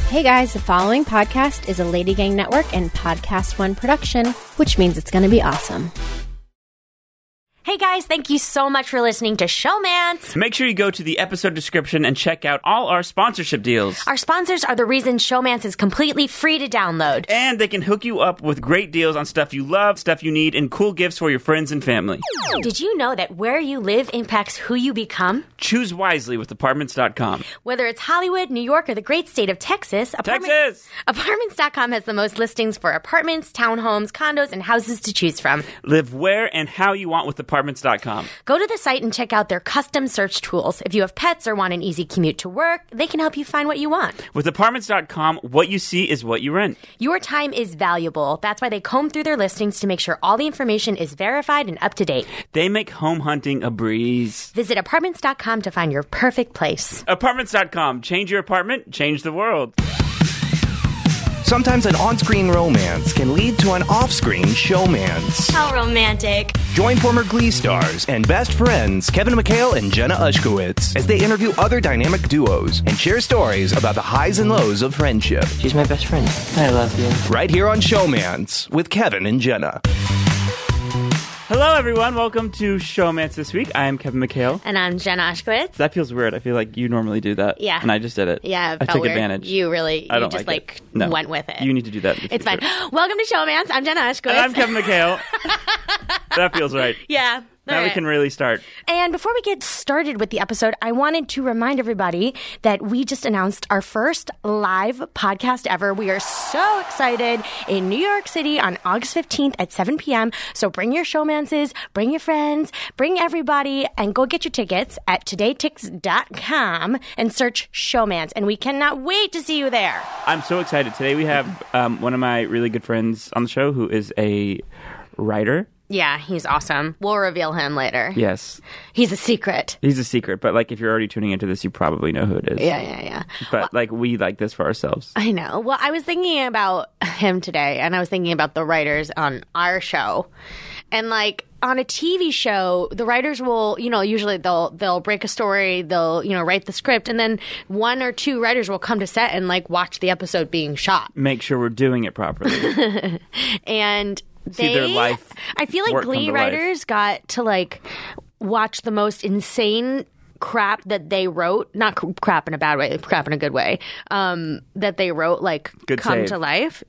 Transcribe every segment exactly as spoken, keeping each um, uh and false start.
Hey guys, the following podcast is a Lady Gang Network and Podcast One production, which means it's going to be awesome. Hey guys, thank you so much for listening to Showmance. Make sure you go to the episode description and check out all our sponsorship deals. Our sponsors are the reason Showmance is completely free to download. And they can hook you up with great deals on stuff you love, stuff you need, and cool gifts for your friends and family. Did you know that where you live impacts who you become? Choose wisely with Apartments dot com. Whether it's Hollywood, New York, or the great state of Texas, apartment- Texas! Apartments dot com has the most listings for apartments, townhomes, condos, and houses to choose from. Live where and how you want with Apartments dot com. Go to the site and check out their custom search tools. If you have pets or want an easy commute to work, they can help you find what you want. With Apartments dot com, what you see is what you rent. Your time is valuable. That's why they comb through their listings to make sure all the information is verified and up to date. They make home hunting a breeze. Visit Apartments dot com to find your perfect place. Apartments dot com. Change your apartment, change the world. Sometimes an on-screen romance can lead to an off-screen showmance. How romantic. Join former Glee stars and best friends Kevin McHale and Jenna Ushkowitz as they interview other dynamic duos and share stories about the highs and lows of friendship. She's my best friend. I love you. Right here on Showmance with Kevin and Jenna. Hello, everyone. Welcome to Showmance this week. I am Kevin McHale. And I'm Jenna Ushkowitz. That feels weird. I feel like you normally do that. Yeah. And I just did it. Yeah, it I felt took weird. advantage. You really, I you don't just like, like, it. No. went with it. You need to do that. It's fine. Welcome to Showmance. I'm Jenna Ushkowitz. And I'm Kevin McHale. That feels right. Yeah. Now All we right. can really start. And before we get started with the episode, I wanted to remind everybody that we just announced our first live podcast ever. We are so excited in New York City on August fifteenth at seven p.m. So bring your showmances, bring your friends, bring everybody, and go get your tickets at today tix dot com and search Showmance. And we cannot wait to see you there. I'm so excited. Today we have um, one of my really good friends on the show who is a writer. Yeah, he's awesome. We'll reveal him later. Yes. He's a secret. He's a secret, but like if you're already tuning into this, you probably know who it is. Yeah, yeah, yeah. But Well, like we like this for ourselves. I know. Well, I was thinking about him today, and I was thinking about the writers on our show. And like on a T V show, the writers will, you know, usually they'll they'll break a story, they'll, you know, write the script, and then one or two writers will come to set and like watch the episode being shot. Make sure we're doing it properly. And See they, their life I feel like work come Glee to life. writers got to like watch the most insane crap that they wrote, not cr- crap in a bad way, crap in a good way, um, that they wrote like Good come save. to life.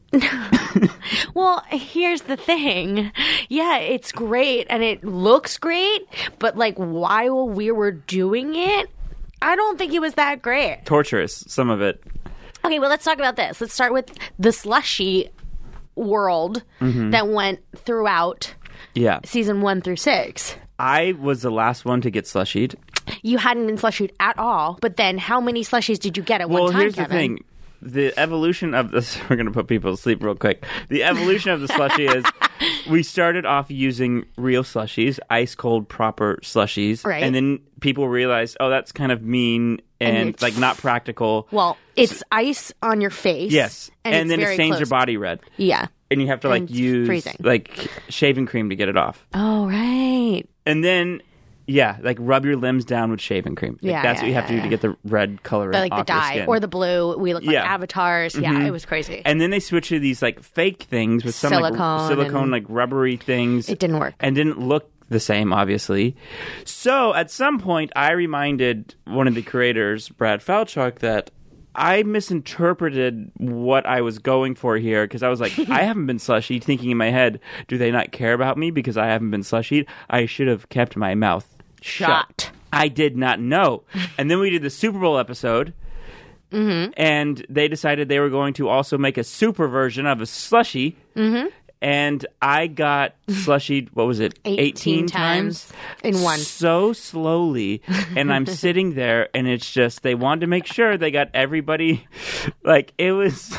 Well, here's the thing. Yeah, it's great and it looks great, but like while we were doing it, I don't think it was that great. Torturous, some of it. Okay, well, let's talk about this. Let's start with the slushy world Mm-hmm. that went throughout Yeah. season one through six. I was the last one to get slushied. You hadn't been slushied at all, but then how many slushies did you get at Well, one time, here's Kevin? the thing. The evolution of this, we're going to put people to sleep real quick. The evolution of the slushie is we started off using real slushies, ice cold proper slushies. Right. And then people realized, oh, that's kind of mean and, And it's- like not practical. Well, it's ice on your face. Yes. And, And, it's then very it stains close. your body red. Yeah. And you have to like And it's use freezing. like shaving cream to get it off. Oh, right. And then, yeah, like rub your limbs down with shaving cream. Like, Yeah, that's yeah, what you have yeah, to do yeah. to get the red color But, like off the your dye skin. or the blue. We look like Yeah. avatars. Yeah, Mhm. it was crazy. And then they switched to these like fake things with some Silicone like silicone, and- like rubbery things. It didn't work. and didn't look the same, obviously. So at some point, I reminded one of the creators, Brad Falchuk, that I misinterpreted what I was going for here because I was like, I haven't been slushied, thinking in my head, do they not care about me because I haven't been slushied? I should have kept my mouth shut. Shut. I did not know. And then we did the Super Bowl episode. Mm-hmm. And they decided they were going to also make a super version of a slushie. Mm-hmm. And I got slushied, what was it? eighteen times in one. So slowly. And I'm sitting there, and it's just, they wanted to make sure they got everybody. Like, it was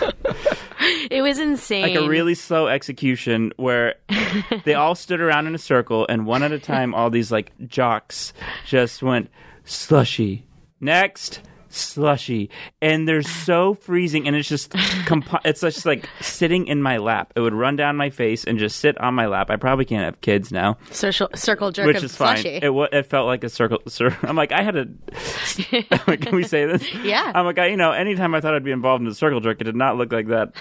It was insane. like a really slow execution where they all stood around in a circle, and one at a time, all these, like, jocks just went, slushy. Next. slushy, and they're so freezing, and it's just comp- it's just like sitting in my lap. It would run down my face and just sit on my lap. I probably can't have kids now. Circle, circle jerk which of is fine. slushy. It, w- it felt like a circle. Cir- I'm like, I had a. Can we say this? Yeah. I'm like, I, you know, anytime I thought I'd be involved in a circle jerk, it did not look like that.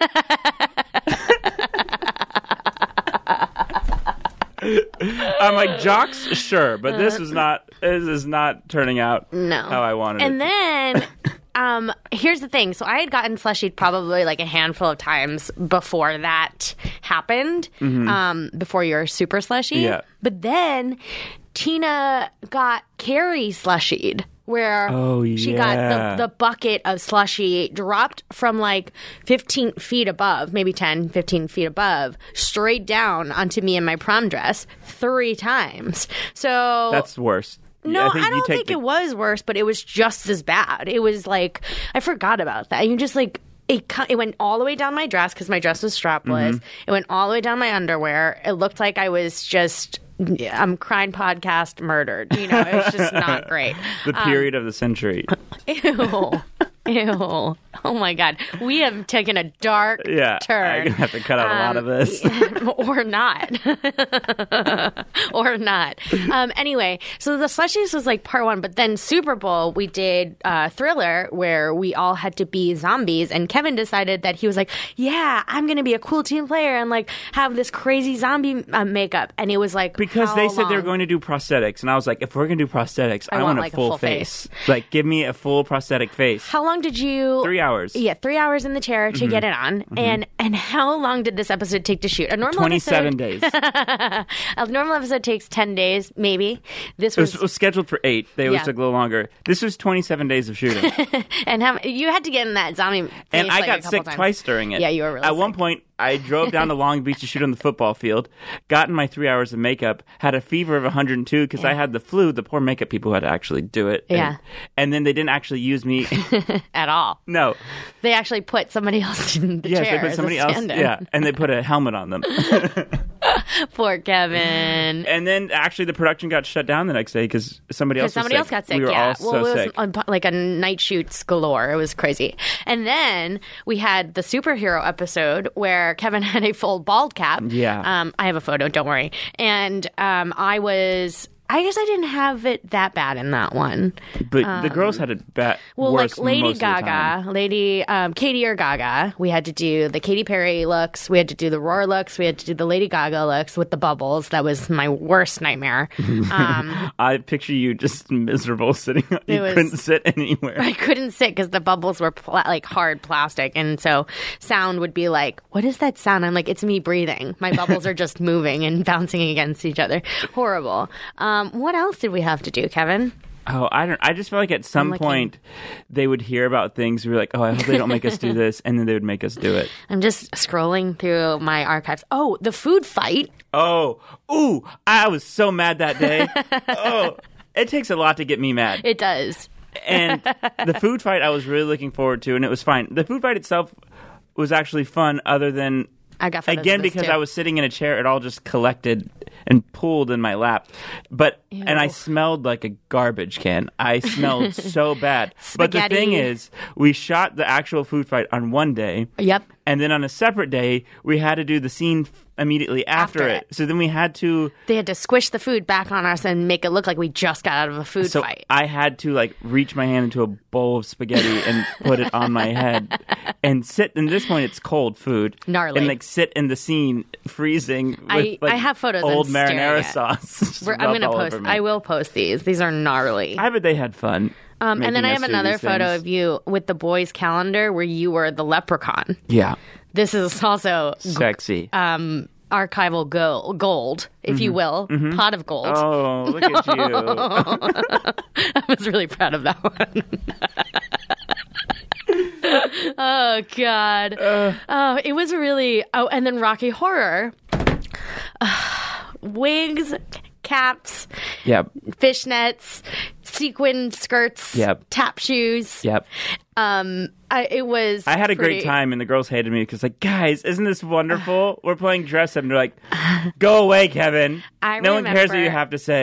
I'm like, jocks, sure, but this was not. This is not turning out No. how I wanted and it. then, um, here's the thing. So I had gotten slushied probably like a handful of times before that happened, um, before your super slushy. Yeah. But then Tina got Carrie slushied. Where Oh, she yeah. got the, the bucket of slushy dropped from like fifteen feet above, maybe ten, fifteen feet above, straight down onto me in my prom dress three times. So That's worse. no, I, think I you don't take think the- it was worse, but it was just as bad. It was like, I forgot about that. You just like, it, co- it went all the way down my dress because my dress was strapless. Mm-hmm. It went all the way down my underwear. It looked like I was just, I'm crying podcast murdered. You know, it was just not great. the period of the century. Ew. Ew. Oh my God. We have taken a dark Yeah, I'm turn. gonna have to cut out a lot of this. or not. or not. Um, anyway, so the slushies was like part one, but then Super Bowl, we did uh, Thriller, where we all had to be zombies, and Kevin decided that he was like, yeah, I'm going to be a cool team player and like have this crazy zombie uh, makeup. And it was like, Because how they said they were long? going to do prosthetics, and I was like, if we're going to do prosthetics, I, I want, want, a, like, a full full face. face. Like, give me a full prosthetic face. How long did you... Three hours. Yeah, three hours in the chair to Mm-hmm. get it on. And and how long did this episode take to shoot? A normal twenty-seven episode, days. A normal episode takes ten days, maybe. This It was, was, it was scheduled for eight. They always Yeah. took a little longer. This was twenty-seven days of shooting. and how you had to get in that zombie face And I like, a got couple sick times. twice during it. Yeah, you were really At one sick. point, I drove down to Long Beach to shoot on the football field, got in my three hours of makeup, had a fever of one hundred two because I had the flu. The poor makeup people had to actually do it. Yeah. And, and then they didn't actually use me. At all. No. They actually put somebody else in the Yes, chair. they put as a somebody else. stand-in. Yeah. And they put a helmet on them. Poor Kevin. And then actually the production got shut down the next day because somebody else Because somebody was else sick. got sick. We were yeah. all well, so it was sick. on- like a night shoots galore. It was crazy. And then we had the superhero episode where Kevin had a full bald cap. Yeah. Um, I have a photo. Don't worry. And um, I was. I guess I didn't have it that bad in that one. But the girls had it bad. Well, worse like Lady most of the time. Gaga, Lady um, Katie or Gaga, we had to do the Katy Perry looks, we had to do the Roar looks, we had to do the Lady Gaga looks with the bubbles. That was my worst nightmare. Um, I picture you just miserable sitting. You It was- couldn't sit anywhere. I couldn't sit because the bubbles were pla- like hard plastic, and so sound would be like, "What is that sound?" I'm like, "It's me breathing. My bubbles are just moving and bouncing against each other. Horrible." Um, what else did we have to do, Kevin? Oh, I don't. I just feel like at some looking. point they would hear about things. We were like, "Oh, I hope they don't make us do this," and then they would make us do it. I'm just scrolling through my archives. Oh, the food fight. Oh, ooh! I was so mad that day. Oh, it takes a lot to get me mad. It does. And the food fight, I was really looking forward to, and it was fine. The food fight itself was actually fun, other than I got photos again of this because too. I was sitting in a chair. It all just collected and pooled in my lap. But Ew. and I smelled like a garbage can. I smelled so bad. But the Spaghetti. thing is, we shot the actual food fight on one day. Yep. And then on a separate day, we had to do the scene f- immediately after, After it. it. So then we had to. They had to squish the food back on us and make it look like we just got out of a food So fight. I had to like reach my hand into a bowl of spaghetti and put it on my head and sit. And at this point, it's cold food. Gnarly. And like sit in the scene, freezing. With, I- like, I have photos I'm Old staring marinara at. sauce. just We're, I'm rubbed going to all post. over me. I will post these. These are gnarly. I bet they had fun. Um, and then I making have us do another these photo things. of you with the boys' calendar where you were the leprechaun. Yeah, This is also sexy. um, archival go- gold, if you will, pot of gold. Oh, look at you. I was really proud of that one. Oh God! Oh, it was really. Oh, and then Rocky Horror, wigs, caps, Yep. fishnets, sequin skirts, Yep. tap shoes. Yep. Um, I, it was. I had a great pretty- time, and the girls hated me because, like, guys, isn't this wonderful? We're playing dress up, and they're like, "Go away, Kevin." I no one cares what remember- you have to say.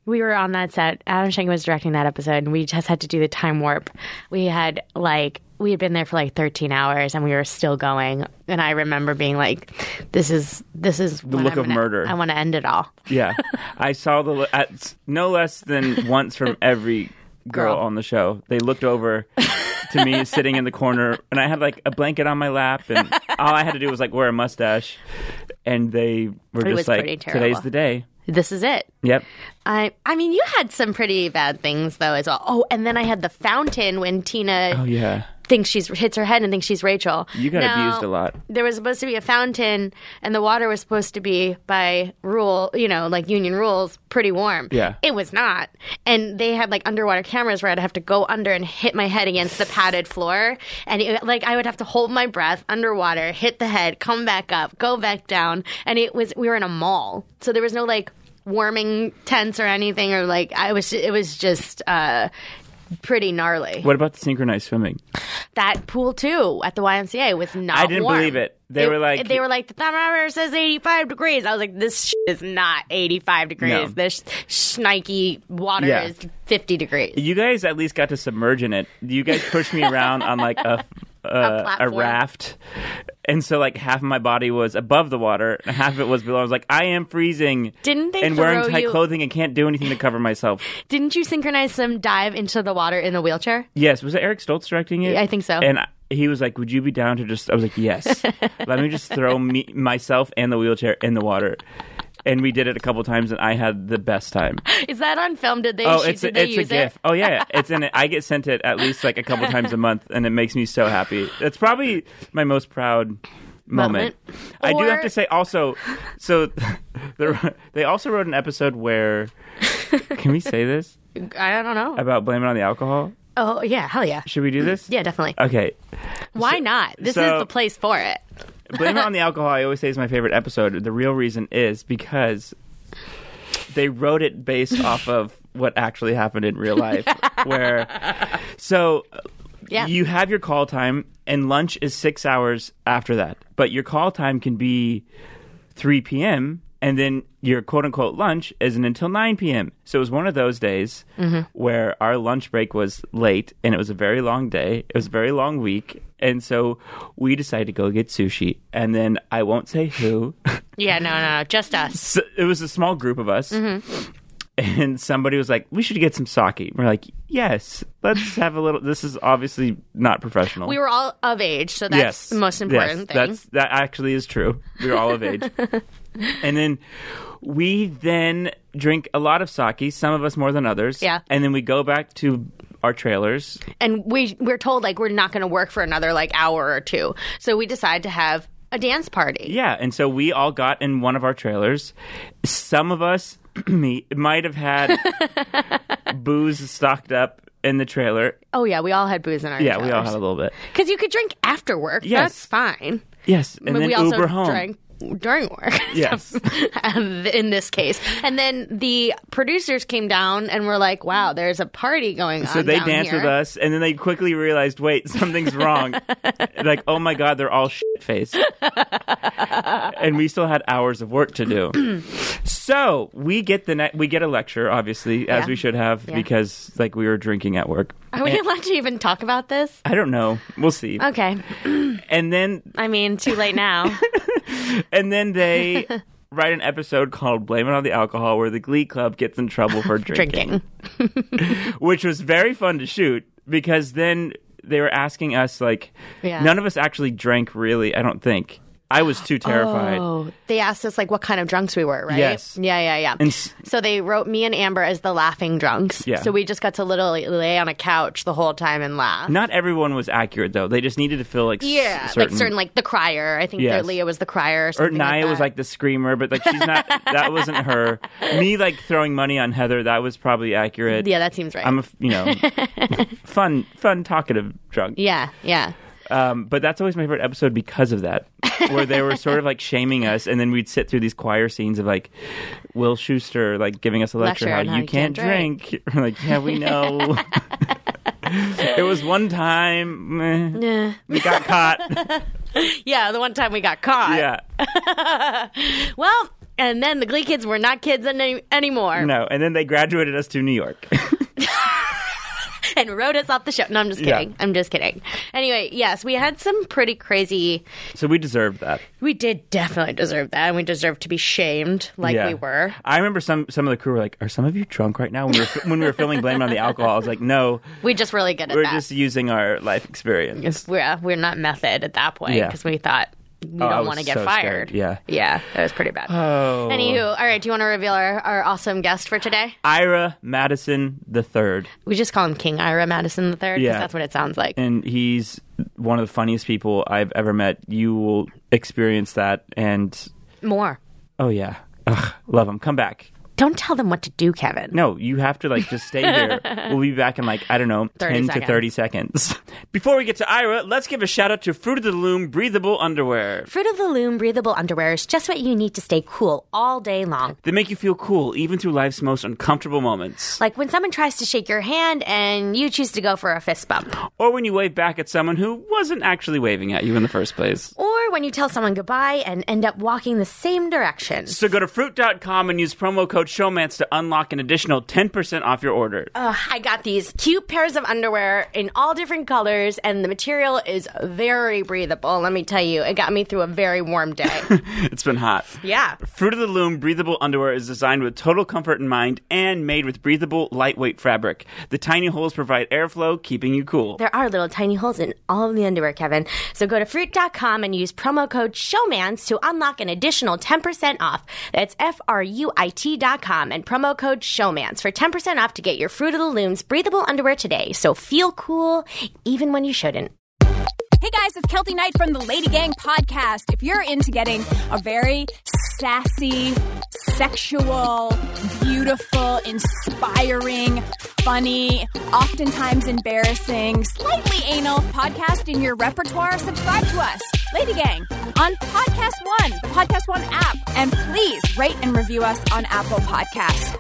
we were on that set. Adam Schenken was directing that episode, and we just had to do the time warp. We had like we had been there for like thirteen hours, and we were still going. And I remember being like, "This is this is The when look I'm of gonna- murder. I want to end it all." Yeah. I saw the, li- at no less than once from every girl, Girl. on the show. They looked over to me sitting in the corner, and I had like a blanket on my lap, and all I had to do was like wear a mustache. And they were It was just like, pretty terrible. today's the day. This is it. Yep. I I mean, you had some pretty bad things though as well. Oh, and then I had the fountain when Tina Oh, yeah. thinks she's hits her head and thinks she's Rachel. You got Now, abused a lot. There was supposed to be a fountain, and the water was supposed to be by rule, you know, like union rules, pretty warm. Yeah. It was not, and they had like underwater cameras where I'd have to go under and hit my head against the padded floor, and it, like I would have to hold my breath underwater, hit the head, come back up, go back down, and it was we were in a mall, so there was no like warming tents or anything, or like I was. It was just. Uh, Pretty gnarly. What about the synchronized swimming? That pool too at the Y M C A was not. I didn't warm. believe believe it. They were like- they were like the thermometer says eighty-five degrees. I was like, this shit is not eighty-five degrees. No. This shnikey water Yeah. is fifty degrees. You guys at least got to submerge in it. You guys pushed me around on like a uh, a platform. raft, and so like half of my body was above the water, and half of it was below. I was like, I am freezing. Didn't they and wearing throw tight you- clothing and can't do anything to cover myself. Didn't you synchronize some dive into the water in a wheelchair? Yes, was it Eric Stoltz directing it? I think so. And I, he was like, "Would you be down to just?" I was like, "Yes." Let me just throw me myself and the wheelchair in the water. And we did it a couple times, and I had the best time. Is that on film? Did they? Oh, shoot, it's did a, they it's a use GIF. it? Oh yeah, it's in it. I get sent it at least like a couple times a month, and it makes me so happy. It's probably my most proud moment. Moment. I do Or- have to say also, so the, they also wrote an episode where, can we say this I don't know. about Blame It on the Alcohol? Oh yeah, hell yeah, Should we do this? yeah, definitely. Okay. Why not? This so- is the place for it. Blame It on the Alcohol, I always say, is my favorite episode. The real reason is because they wrote it based off of what actually happened in real life. Where, so Yeah. you have your call time, and lunch is six hours after that. But your call time can be three p.m., and then your quote-unquote lunch isn't until nine p.m. So it was one of those days where our lunch break was late, and it was a very long day. It was a very long week. And so we decided to go get sushi. And then I won't say who. Yeah, no, no, no, just us. So it was a small group of us. And somebody was like, we should get some sake. We're like, yes, let's have a little. This is obviously not professional. We were all of age, so that's yes. the most important yes, thing. That's, that actually is true. We were all of age. And then we then drink a lot of sake, some of us more than others. Yeah. And then we go back to our trailers. And we we're told like we're not going to work for another like hour or two, so we decide to have a dance party. Yeah. And so we all got in one of our trailers. Some of us me might have had booze stocked up in the trailer. Oh yeah, we all had booze in our Yeah, we all had a little bit. because you could drink after work. Yes. That's fine. Yes. And But then we also Uber home. drank during work. Yes. um, in this case, and then the producers came down and were like, "Wow, there's a party going on." So they down danced here. with us, and then they quickly realized, wait, something's wrong. Like, oh my God, they're all shit-faced. And we still had hours of work to do. So we get the ne- we get a lecture, obviously, as Yeah. we should have, Yeah. because like we were drinking at work. Are we allowed to even talk about this? I don't know. We'll see. Okay, And then I mean, too late now. and then they write an episode called Blame It on the Alcohol, where the Glee Club gets in trouble for drinking. Drinking. Which was very fun to shoot, because then they were asking us, like, Yeah. none of us actually drank, really, I don't think. I was too terrified. Oh, they asked us like what kind of drunks we were, right? Yes. Yeah, yeah, yeah. And s- so they wrote me and Amber as the laughing drunks. Yeah. So we just got to literally lay on a couch the whole time and laugh. Not everyone was accurate, though. They just needed to feel like s- Yeah, certain, like certain, like the crier. I think Yes. that Leah was the crier, or or something. Naya like was that. like the screamer, but like she's not. That wasn't her. Me like throwing money on Heather. That was probably accurate. Yeah, that seems right. I'm a f- you know fun, fun, talkative drunk. yeah, yeah. Um, but that's always my favorite episode because of that, where they were sort of like shaming us, and then we'd sit through these choir scenes of like Will Schuester like giving us a lecture, Lecture how on you how you can't can't drink. We're like, yeah, we know. It was one time eh, Yeah. we got caught. Yeah, the one time we got caught. Yeah. Well, And then the Glee kids were not kids any- anymore. No, and then they graduated us to New York. And wrote us off the show. No, I'm just kidding. Yeah. I'm just kidding. Anyway, yes, we had some pretty crazy... So we deserved that. We did definitely deserve that, and we deserved to be shamed like Yeah. we were. I remember some some of the crew were like, "Are some of you drunk right now?" When we were when we were filming Blame It on the Alcohol, I was like, "No, We're just really good at we're that. just using our life experience." We're, we're not method at that point Yeah. because we thought we Oh, I don't was want to get so fired. scared. Yeah. Yeah, that was pretty bad. Oh. Anywho, all right, do you want to reveal our, our awesome guest for today? Ira Madison the Third, We just call him King Ira Madison the Third because Yeah. that's what it sounds like. and he's one of the funniest people I've ever met. You will experience that, and More. oh yeah, Ugh, love him. Come back. Don't tell them what to do, Kevin. No, you have to like just stay here. We'll be back in like, I don't know, thirty ten seconds. to thirty seconds. Before we get to Ira, let's give a shout out to Fruit of the Loom breathable underwear. Fruit of the Loom breathable underwear is just what you need to stay cool all day long. They make you feel cool even through life's most uncomfortable moments. Like when someone tries to shake your hand and you choose to go for a fist bump. Or when you wave back at someone who wasn't actually waving at you in the first place. Or when you tell someone goodbye and end up walking the same direction. So go to fruit dot com and use promo code Showmance to unlock an additional ten percent off your order. Ugh, I got these cute pairs of underwear in all different colors, and the material is very breathable. Let me tell you, it got me through a very warm day. It's been hot. Yeah. Fruit of the Loom breathable underwear is designed with total comfort in mind and made with breathable, lightweight fabric. The tiny holes provide airflow, keeping you cool. There are little tiny holes in all of the underwear, Kevin. So go to fruit dot com and use promo code SHOWMANS to unlock an additional ten percent off. That's F R U I T dot com and promo code SHOWMANS for ten percent off to get your Fruit of the Loom's breathable underwear today. So feel cool even when you shouldn't. Hey guys, it's Kelty Knight from the Lady Gang podcast. If you're into getting a very sassy, sexual, beautiful, inspiring, funny, oftentimes embarrassing, slightly anal podcast in your repertoire, subscribe to us, Lady Gang, on Podcast One, the Podcast One app. And please rate and review us on Apple Podcasts.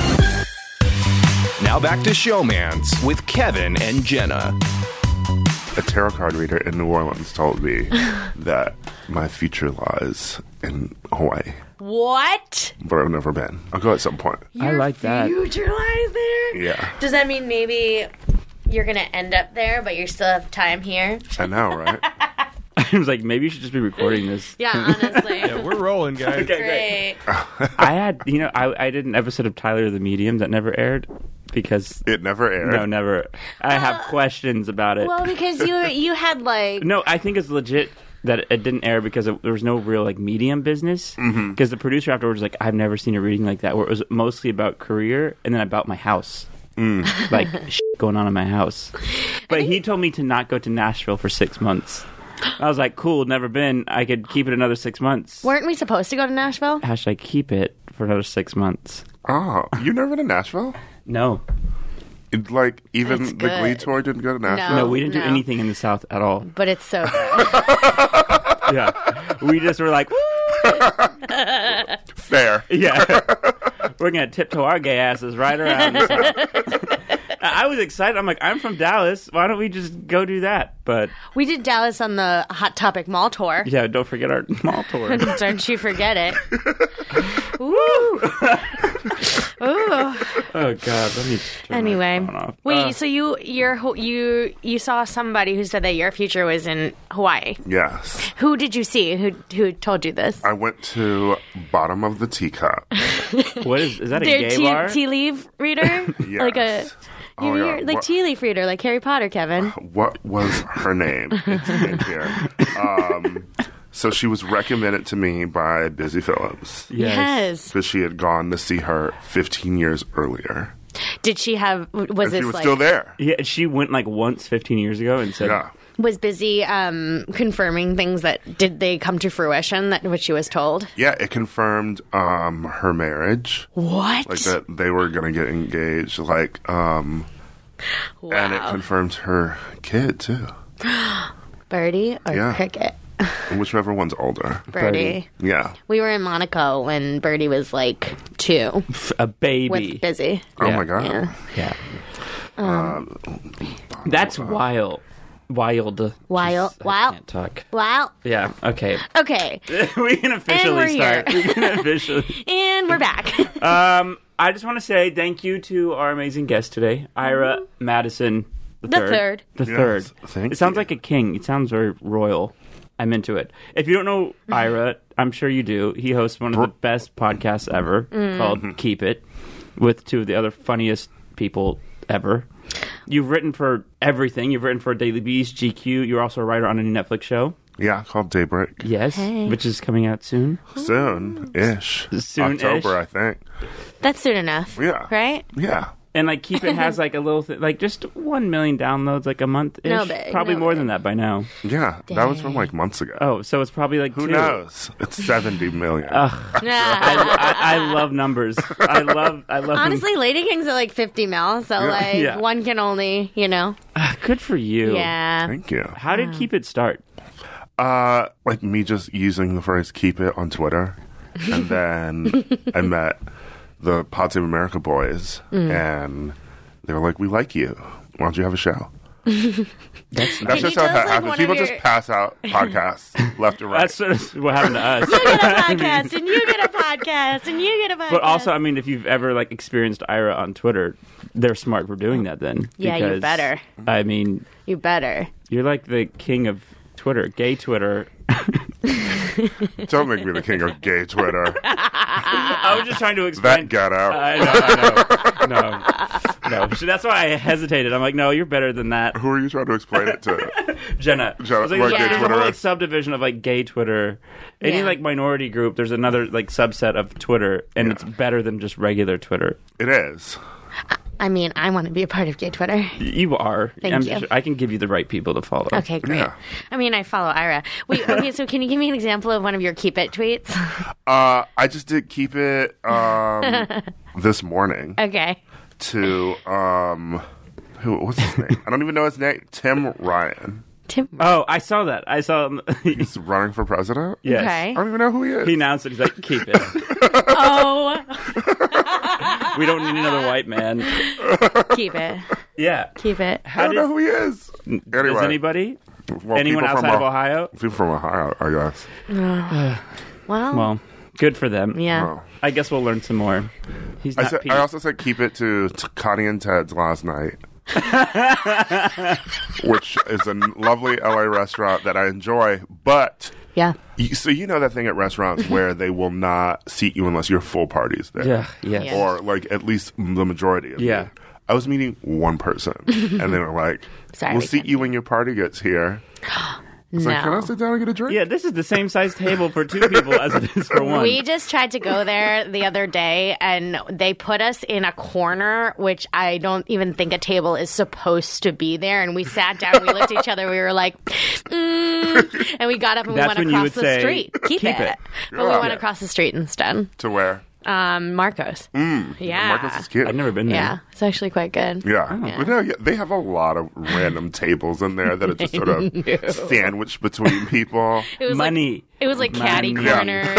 Now back to Showmance with Kevin and Jenna. A tarot card reader in New Orleans told me that my future lies in Hawaii, What? but I've never been. I'll go at some point. I like that. Future lies there? Yeah. Does that mean maybe you're going to end up there, but you still have time here? I know, right? I was like, maybe you should just be recording this. Yeah, honestly. Yeah, we're rolling, guys. Okay, Great. I had, you know, I, I did an episode of Tyler the Medium that never aired because It never aired. no, never. I have questions about it. Well, because you you had like No, I think it's legit that it didn't air because it, there was no real like medium business. Because Mm-hmm. the producer afterwards was like, I've never seen a reading like that, where it was mostly about career and then about my house, Mm. like shit going on in my house. But he told me to not go to Nashville for six months. I was like, cool, never been. I could keep it another six months. weren't we supposed to go to Nashville? Hashtag keep it for another six months. Oh, you never been to Nashville? No, It, like, even It's the Glee good. tour didn't go to Nashville? no, we didn't do No. anything in the South at all. But it's so good. Yeah, we just were like, woo! Fair. Yeah. We're going to tiptoe our gay asses right around the South. I was excited. I'm like, I'm from Dallas. Why don't we just go do that? But We did Dallas on the Hot Topic Mall tour. yeah, don't forget our mall tour. Don't you forget it. Ooh. Ooh. Oh God, let me. Turn my Anyway, phone off. wait. Uh, so you you're Ho- you you saw somebody who said that your future was in Hawaii. Yes. Who did you see? Who who told you this? I went to Bottom of the Teacup. what is is that a Their gay tea, bar? tea leaf reader, Yes. like a Oh, you my hear- God. like What- tea leaf reader, like Harry Potter, Kevin. What was her name? It's in here. Um, so she was recommended to me by Busy Phillips Yes. because she had gone to see her fifteen years earlier. Did she have? Was And this she was like still there. Yeah, she went like once fifteen years ago and said, Yeah. was busy um, confirming things that did they come to fruition? That what she was told. Yeah, it confirmed um, her marriage. What? Like that they were going to get engaged. Like, um, Wow. and it confirmed her kid too. Birdie or Yeah. Cricket? Whichever one's older. Birdie. Yeah. We were in Monaco when Birdie was like two a baby. with Busy. Oh Yeah. my god. Yeah. Yeah, Um, that's wild. Wild. Wild. Jeez, I Wild. can't talk. Wow. Yeah. Okay. Okay. We can officially we're start. here. We can officially. And we're back. Um, I just want to say thank you to our amazing guest today, Ira Madison the, The third. third. The Yes, third. thank It sounds you. like a king. It sounds very royal. I'm into it. If you don't know Ira, I'm sure you do. He hosts one of the best podcasts ever called Keep It with two of the other funniest people ever. You've written for everything. You've written for Daily Beast, G Q. You're also a writer on a new Netflix show. Yeah, called Daybreak. Yes, Hey. which is coming out soon. Soon-ish. Soon-ish. October, I think. That's soon enough. Yeah. Right? Yeah. And like Keep It has like a little th- like just one million downloads like a month. No big, Probably no more big. than that by now. Yeah. That was from like months ago. Oh, so it's probably like Who two. knows? It's seventy million. I, I, I love numbers. I love. I love. them. Honestly, Lady King's at like fifty mil, so like Yeah. one can only, you know. Ah, good for you. Yeah. Thank you. How did Keep It start? Uh, like me just using the phrase "keep it" on Twitter, and then I met the Pod Save America boys, and they were like, "We like you. Why don't you have a show?" That's That's Can just you how tell it us, like, happens. one of People your- just pass out podcasts left and right. That's sort of what happened to us. You get a podcast, and you get a podcast, and you get a podcast. But also, I mean, if you've ever like experienced Ira on Twitter, they're smart for doing that. Then Yeah, you because, better. I mean, you better. you're like the king of Twitter, gay Twitter. Don't make me the king of gay Twitter. I was just trying to explain. That got out. I know, I know. No, no. So that's why I hesitated. I'm like, no, you're better than that, Who are you trying to explain it to? Jenna. Jenna, I was like, what there's, gay there's a Twitter whole like is? subdivision of like gay Twitter. Any Yeah. like minority group, there's another like subset of Twitter, and Yeah. it's better than just regular Twitter. It is. I mean, I want to be a part of gay Twitter. Y- You are. Thank I'm you. Sure, I can give you the right people to follow. Okay, great. Yeah. I mean, I follow Ira. Wait, okay, so can you give me an example of one of your Keep It tweets? Uh, I just did keep it um, this morning Okay. to um, who? What's his name? I don't even know his name. Tim Ryan. Tim. Oh, I saw that. I saw him. He's running for president. Yes. Okay. I don't even know who he is. He announced it. He's like, keep it. Oh, We don't need another white man. keep it. Yeah. Keep it. I How don't did, know who he is. Does Anyway, anybody? well, Anyone people from outside of Oh- Ohio? People from Ohio, I guess. Well, Well, good for them. yeah. Oh. I guess we'll learn some more. He's I, not said, Pete. I also said keep it to, to Connie and Ted's last night, which is a lovely L A restaurant that I enjoy. But Yeah. you, so you know that thing at restaurants where they will not seat you unless your full party's there, Yeah, yes. Yeah. or like at least the majority of Yeah. you. I was meeting one person, and they were like, Sorry, "We'll we seat can't you when your party gets here." It's like, can I No. sit down and get a drink? Yeah, this is the same size table for two people as it is for one. We just tried to go there the other day, and they put us in a corner, which I don't even think a table is supposed to be there. And we sat down, we looked at each other, we were like, mm, and we got up and we That's went when you across would the say, street. Keep, "Keep it. it." But we Yeah. went across the street instead. To where? Um, Marcos. Mm, Yeah. Marcos is cute. I've never been there. Yeah, it's actually quite good. Yeah. Yeah. But no, yeah, they have a lot of random tables in there that are just sort of sandwiched between people. It was Money. Like, it was like caddy Money. corner.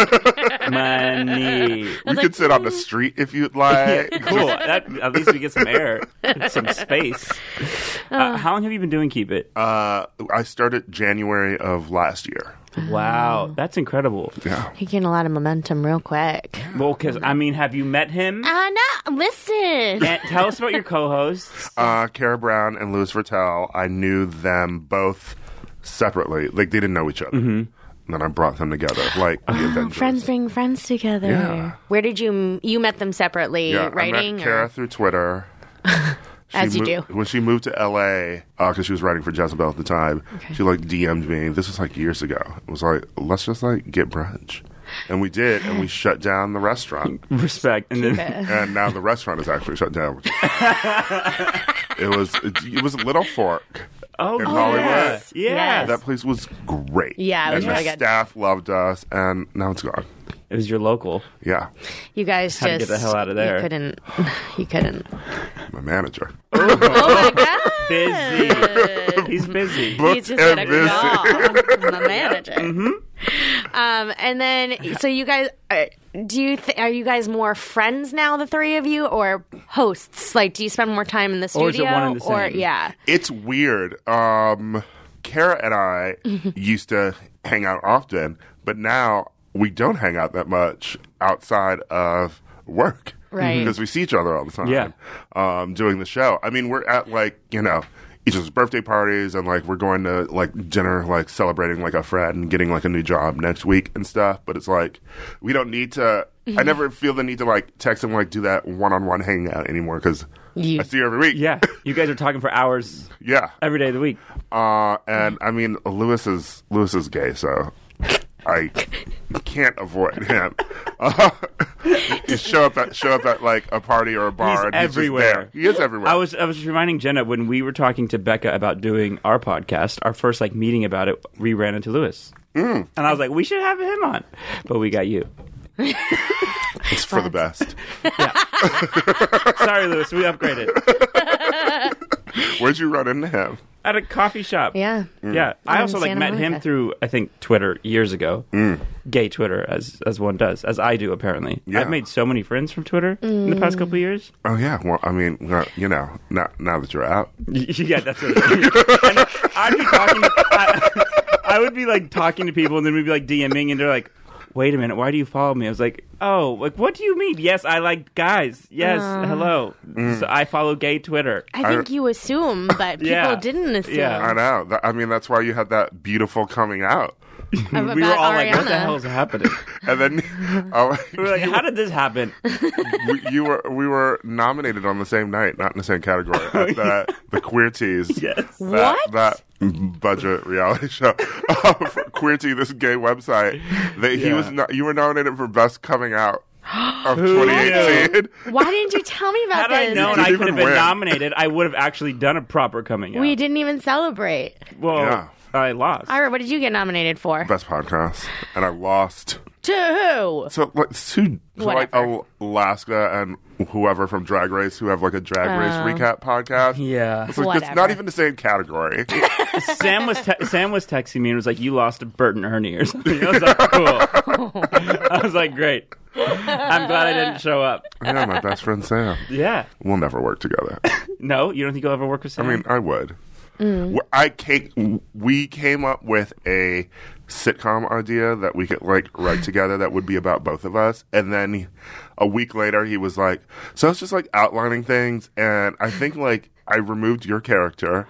Money. We like, could sit on the street if you'd like. Cool. That, at least we get some air, some space. Uh, how long have you been doing Keep It? Uh, I started January of last year. Wow, that's incredible. Yeah. He gained a lot of momentum real quick. Well, because I mean, have you met him? Uh, no, listen. And tell us about your co-hosts. Uh, Kara Brown and Louis Vertel, I knew them both separately. Like, they didn't know each other. Mm-hmm. And then I brought them together, like the Avengers. Friends bring friends together. Yeah. Where did you you met them separately? Yeah, Writing? I met Kara or? through Twitter. She As you moved- do. When she moved to L A, because she was writing for Jezebel at the time, she like D M'd me. This was like years ago. It was like, let's just like get brunch. And we did, and we shut down the restaurant. Respect. And then, And now the restaurant is actually shut down. which- it was it was Little Fork. oh, in yeah. Hollywood. Yeah. Yes. That place was great. Yeah, it was and really the good. staff loved us, and now it's gone. It was your local. Yeah, You guys Had to just get the hell out of there. You couldn't. You couldn't. my manager. Oh my god. Busy. He's busy. He's Booked just got a and busy. call. My manager. Um, and then, so you guys, uh, do you th- are you guys more friends now, the three of you, or hosts? Like, do you spend more time in the studio, Or is it one and the or same? yeah? It's weird. Um, Kara and I used to hang out often, but now we don't hang out that much outside of work. Right. Because we see each other all the time. Yeah. Um, doing the show. I mean, we're at, like, you know, each other's birthday parties, and, like, we're going to, like, dinner, like, celebrating, like, a friend and getting, like, a new job next week and stuff. But it's like, we don't need to, I never feel the need to, like, text him, like, do that one-on-one hangout anymore, because You- I see you every week. Yeah, you guys are talking for hours Yeah. every day of the week. Uh, and, I mean, Lewis is, Lewis is gay, so I can't avoid him. Uh, you show up at show up at like a party or a bar. He's and he's just everywhere. there. He is everywhere. I was I was just reminding Jenna when we were talking to Becca about doing our podcast, our first like meeting about it, we ran into Lewis, mm. and I was like, we should have him on, but we got you. It's for the best. Sorry, Lewis, we upgraded Where'd you run into him? at a coffee shop. Yeah. Yeah, I in also like Santa met him Monica. through I think Twitter years ago, gay Twitter as as one does, as I do apparently. Yeah. I've made so many friends from Twitter in the past couple of years. Oh yeah. Well, I mean, well, you know, now now that you're out, Yeah, that's what and I'd be talking. To, I, I would be like talking to people, and then we'd be like DMing, and they're like, "Wait a minute, why do you follow me?" I was like, "Oh, like what do you mean? Yes, I like guys. Yes, hello. So I follow gay Twitter." I think you assume, but people Yeah. didn't assume. Yeah. I know. That, I mean, that's why you had that beautiful coming out, About We were all Ariana. like, "What the hell is happening?" and then oh, We were like, "How did this happen?" we, you were we were nominated on the same night, not in the same category, at the the Queer Teas. Yes. That, What? that budget reality show uh, for Queer Tea, this gay website. That he Yeah. was no, you were nominated for best coming out of twenty eighteen. Why didn't you tell me about Had I this? known Didn't I could even have been win. nominated, I would have actually done a proper coming out. We didn't even celebrate. Well, Yeah. I lost. Ira, what did you get nominated for? Best podcast, and I lost. To who? So like to, to like Whatever. Alaska and whoever from Drag Race who have like a Drag Race Oh. recap podcast. Yeah. It's like it's Whatever. not even the same category. Sam was te- Sam was texting me and was like, "You lost to Bert and Ernie or something." I was like, "Cool." I was like, "Great." I'm glad I didn't show up. Yeah, my best friend Sam. Yeah. We'll never work together. No, you don't think you'll ever work with I Sam? mean, I would. Mm. W- I came, we came up with a sitcom idea that we could like write together that would be about both of us, and then he- a week later he was like, "So it's just like outlining things," and I think like I removed your character.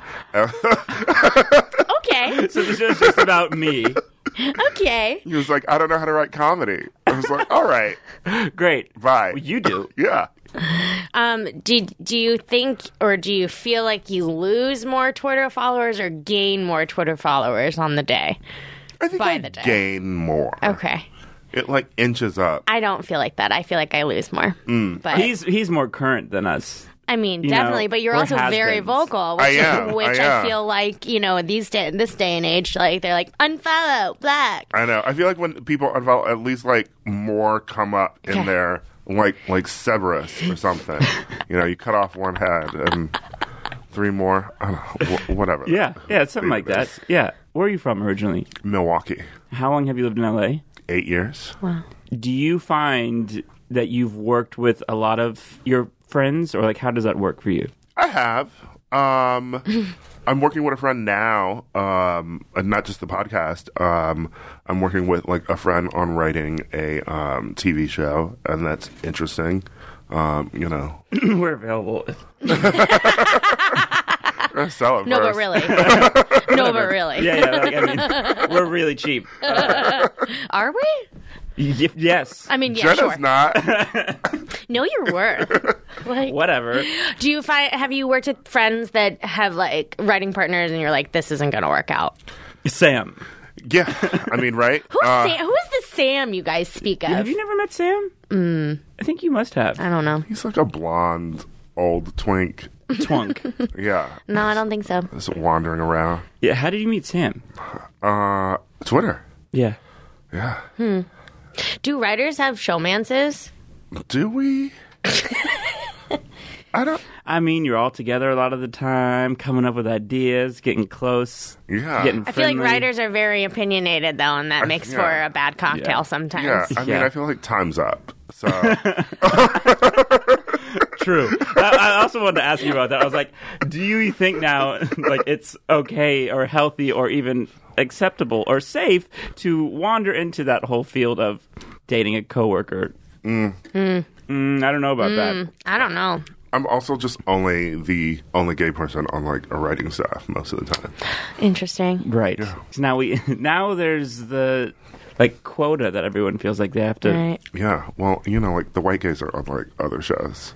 Okay. so this is just about me. Okay. He was like, "I don't know how to write comedy." I was like, "All right, Great. bye." Well, you do. Yeah. Um, do, do you think or do you feel like you lose more Twitter followers or gain more Twitter followers on the day? I think By I the day. gain more. Okay. It like inches up. I don't feel like that. I feel like I lose more. Mm. But He's he's more current than us. I mean, you definitely, know, but you're we're also very has-beens. vocal, which, I am, which I I, am. feel like, you know, these day, this day and age, like they're like unfollow, black. I know. I feel like when people unfollow, at least like more come up in Okay. there, like like Cerberus or something. You know, you cut off one head and three more. I don't know, wh- whatever. Yeah, yeah, it's something like It that. is. Yeah. Where are you from originally? Milwaukee, How long have you lived in L A? eight years. Do you find that you've worked with a lot of your friends, or like how does that work for you? I have. Um, I'm working with a friend now, um, and not just the podcast. Um, I'm working with like a friend on writing a um, T V show, and that's interesting. Um, you know, We're available. Gotta sell it No, but first. really. no, but really. Yeah, yeah. Like, I mean, we're really cheap. Are we? Y- yes. I mean, yeah, Jenna's sure. not. Know your worth. Like, Whatever. do you find? Have you worked with friends that have like writing partners, and you're like, this isn't going to work out? Sam. Yeah, I mean, right? Who's Uh, Sam? Who is the Sam you guys speak of? Have you never met Sam? Mm. I think you must have. I don't know. He's like a blonde old twink. Twunk. Yeah, No, I don't think so. just wandering around. Yeah. How did you meet Sam? Uh, Twitter. Yeah. Yeah. Do writers have showmances? Do we? I don't. I mean, you're all together a lot of the time, coming up with ideas, getting close, Yeah. getting I feel like friendly. writers are very opinionated, though, and that makes yeah. for a bad cocktail Yeah. sometimes. Yeah, I mean, Yeah. I feel like time's up. So True. I, I also wanted to ask you about that. I was like, do you think now, like, it's okay or healthy or even acceptable or safe to wander into that whole field of dating a coworker? Mm. Mm. Mm, I don't know about Mm. that. I don't know. I'm also just only the only gay person on like a writing staff most of the time. Interesting. Right. Yeah. So now we now there's the like quota that everyone feels like they have to. Right. Yeah, well, you know, like the white gays are on like other shows.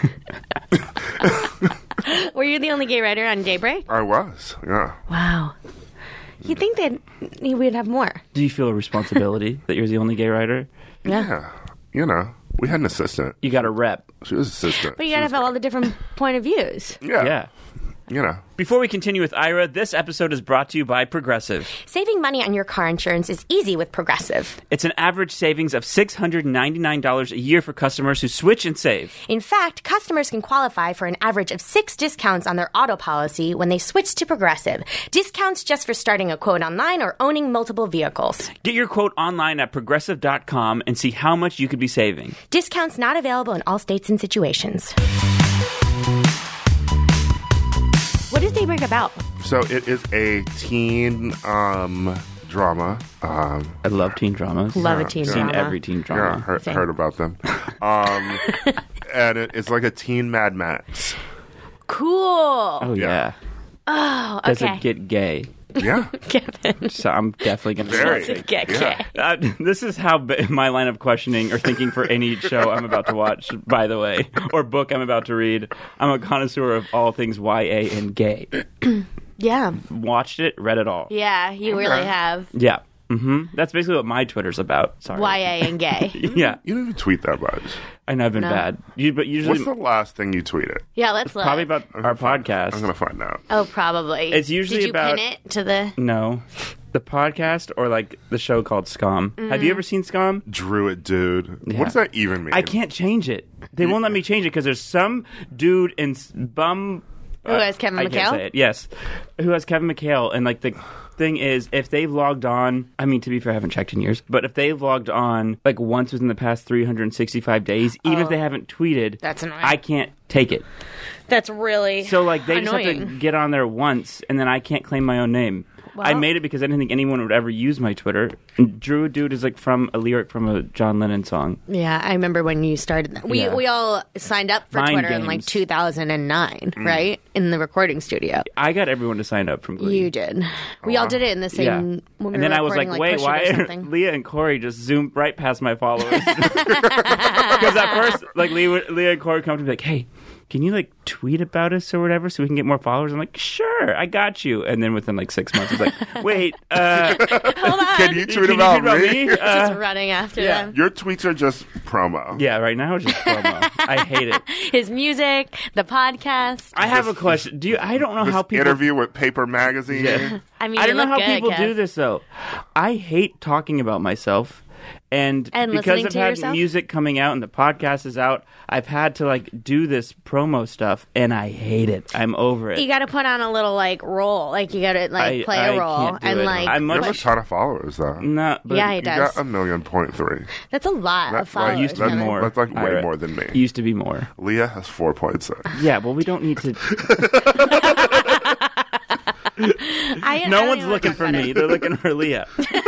Were you the only gay writer on Daybreak? I was, yeah. Wow. You think that we'd have more? Do you feel a responsibility that you're the only gay writer? Yeah. Yeah, you know, we had an assistant. You got a rep. She was assistant. But you She gotta was- have all the different point of views. Yeah, Yeah. you know. Before we continue with Ira, this episode is brought to you by Progressive. Saving money on your car insurance is easy with Progressive. It's an average savings of six hundred ninety-nine dollars a year for customers who switch and save. In fact, customers can qualify for an average of six discounts on their auto policy when they switch to Progressive. Discounts just for starting a quote online or owning multiple vehicles. Get your quote online at progressive dot com and see how much you could be saving. Discounts not available in all states and situations. What is Daybreak about? So it is a teen um, drama. Um, I love teen dramas. Love a teen I've seen drama. every teen yeah, drama. heard, Same. heard about them. Um, and it, it's like a teen Mad Max. Cool. Oh, yeah. Oh, Does okay. it get gay? Yeah, Kevin. So I'm definitely going to Very. say Get Yeah. gay. Uh, this is how b- my line of questioning or thinking for any show I'm about to watch, by the way, or book I'm about to read. I'm a connoisseur of all things Y A and gay. Yeah. Watched it, read it all. Yeah, you really have. Yeah. hmm That's basically what my Twitter's about. Sorry. Y A and gay. Yeah. you don't even tweet that much. I know I've been No. bad. You, but usually, What's the last thing you tweeted? Yeah, let's look. probably about our podcast. I'm gonna find out. Oh, probably. It's usually Did you about- pin it to the... No. The podcast or like the show called Scum. Have you ever seen Scum? Druid dude. Yeah. What does that even mean? I can't change it. They won't let me change it because there's some dude in s- bum. Who has Kevin I can't McHale? say it. Yes, who has Kevin McHale? And like the thing is, if they've logged on, I mean, to be fair, I haven't checked in years, but if they've logged on like once within the past three hundred sixty-five days, even if they haven't tweeted, That's annoying. I can't take it. That's really So like they just have annoying. to get on there once, and then I can't claim my own name. I Well- made it because I didn't think anyone would ever use my Twitter. And Drew Dude is like from a lyric from a John Lennon song. Yeah, I remember when you started that. We Yeah. we all signed up for Mind Twitter in like games. two thousand nine, Mm. right? In the recording studio. I got everyone to sign up from Glee. You did. We all did it in the same. Yeah. When we and were then I was like, recording, wait, Push It why or are something. Leah and Corey just zoomed right past my followers? Because at first, like, Leah, Leah and Corey come to me like, hey, can you, like, tweet about us or whatever so we can get more followers? I'm like, sure, I got you. And then within, like, six months, it's like, wait, uh, Hold on. Can you tweet can about you tweet me? about me? Just Uh, running after yeah. them. Your tweets are just promo. yeah, right now it's just promo. I hate it. His music, the podcast. I have a question. Do you? I don't know This how people interview with Paper Magazine. Yeah. I mean, I don't you know how look good, people Kev. do this though. I hate talking about myself, and, And because listening I've to had yourself? music coming out and the podcast is out, I've had to like do this promo stuff, and I hate it. I'm over it. You got to put on a little like role, like you got to like I- play I a role can't do and it. like. I'm You much- have a ton of followers, though. no, but Yeah, he You does. got a million point three. That's a lot of That's followers. like, used to be that's, more. That's like way Ira. more than me. used to be more. Leah has four point six. Yeah, well, we don't need to. I, I No don't one's even looking talk for about me. it. They're looking for Leah.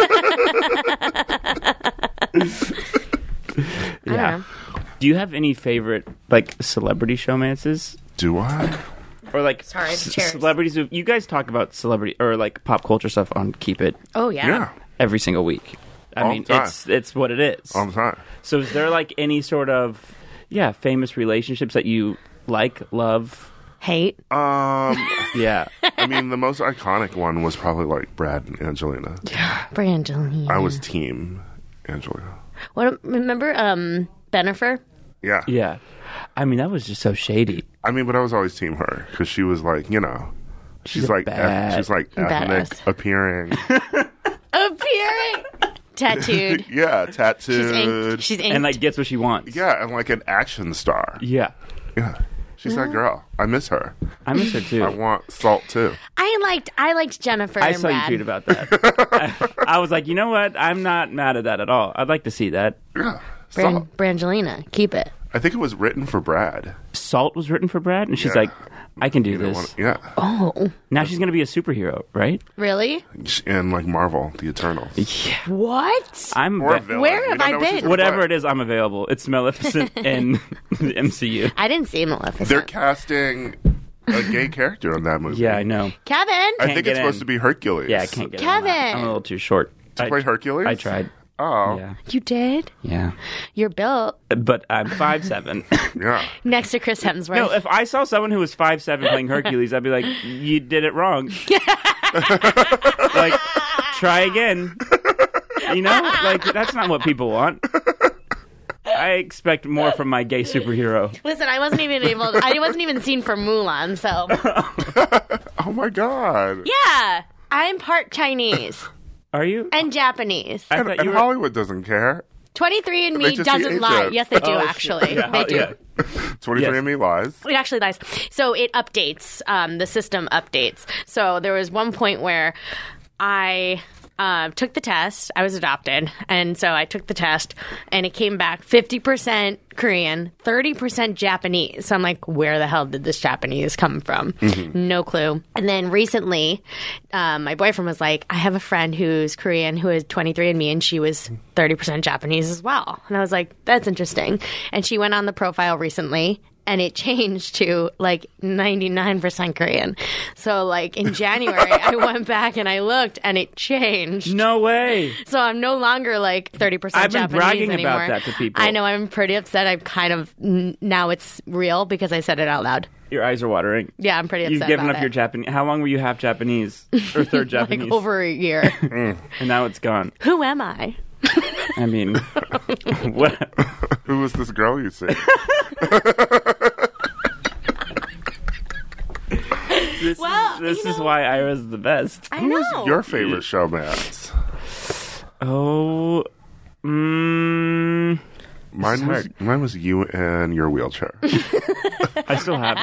yeah. know. Do you have any favorite like celebrity showmances? Do I? Or like Sorry, c- cheers. celebrities who you guys talk about celebrity or like pop culture stuff on Keep It Oh yeah. Yeah. every single week. I All mean, the time. it's it's what it is. All the time. So is there like any sort of yeah famous relationships that you like, love? Hate. Um, Yeah, I mean, the most iconic one was probably like Brad and Angelina. Brangelina. I was team Angelina. What? Remember, um, Bennifer? Yeah. yeah. I mean, that was just so shady. I mean, but I was always team her because she was like, you know, she's, She's a like, bad- eth- she's like ethnic Badass. appearing. Appearing. Tattooed. Yeah, tattooed. She's inked. She's inked. And like gets what she wants. Yeah, and like an action star. Yeah. Yeah. She's that girl. I miss her. I miss her too. I want Salt too. I liked. I liked Jennifer. I and saw Brad. you tweet about that. I, I was like, you know what? I'm not mad at that at all. I'd like to see that. Yeah. Bran- Salt. Brangelina. Keep it. I think it was written for Brad. Salt was written for Brad, and she's Yeah. like, I can do You know, this. one- yeah. Oh, Now she's going to be a superhero, right? really? And like Marvel, the Eternals. Yeah. What? I'm Or a ve- villain. Where We have don't I know what she's been? gonna whatever play. it is, I'm available. It's Maleficent in the M C U. I didn't see Maleficent. They're casting a gay character in that movie. Yeah, I know. Kevin, I Can't think get it's supposed in. to be Hercules. Yeah, I can't get it on that. Kevin! I'm a little too short. To I, play Hercules? I tried. Oh. Yeah. you did? Yeah. You're built But I'm five seven. Yeah. next to Chris Hemsworth. No, if I saw someone who was five seven playing Hercules, I'd be like, you did it wrong. Like, try again. You know? Like, that's not what people want. I expect more from my gay superhero. Listen, I wasn't even able. I wasn't even seen for Mulan, so Oh my god. yeah, I'm part Chinese Are you? and Japanese. I And, thought and you were... Hollywood doesn't care. twenty-three and They Me just doesn't age lie. it. Yes, they do Oh, shit. actually. Yeah, they do. yeah. twenty-three and Me lies. It actually lies. So it updates. Um, the system updates. So there was one point where I uh, took the test. I was adopted, and so I took the test, and it came back fifty percent Korean, thirty percent Japanese. So I'm like, where the hell did this Japanese come from? No clue. And then recently, um, my boyfriend was like, I have a friend who's Korean who is twenty-three and Me, and she was thirty percent Japanese as well. And I was like, that's interesting. And she went on the profile recently, and it changed to like ninety-nine percent Korean. So like in January, I went back and I looked, and it changed. No way. So I'm no longer like thirty percent I've been Japanese bragging anymore. about that to people. I know, I'm pretty upset. I'm kind of, n- now it's real because I said it out loud. Your eyes are watering. Yeah, I'm pretty upset You've given about up it. your Japanese. How long were you half Japanese? Or third Japanese? Like over a year. And now it's gone. Who am I? I mean, what? Who was this girl you see? This, Well, is, this you is know- why Ira's the best. I Who know. was your favorite showmance? Oh, mm, Mine was hard. mine was you in your wheelchair. I still have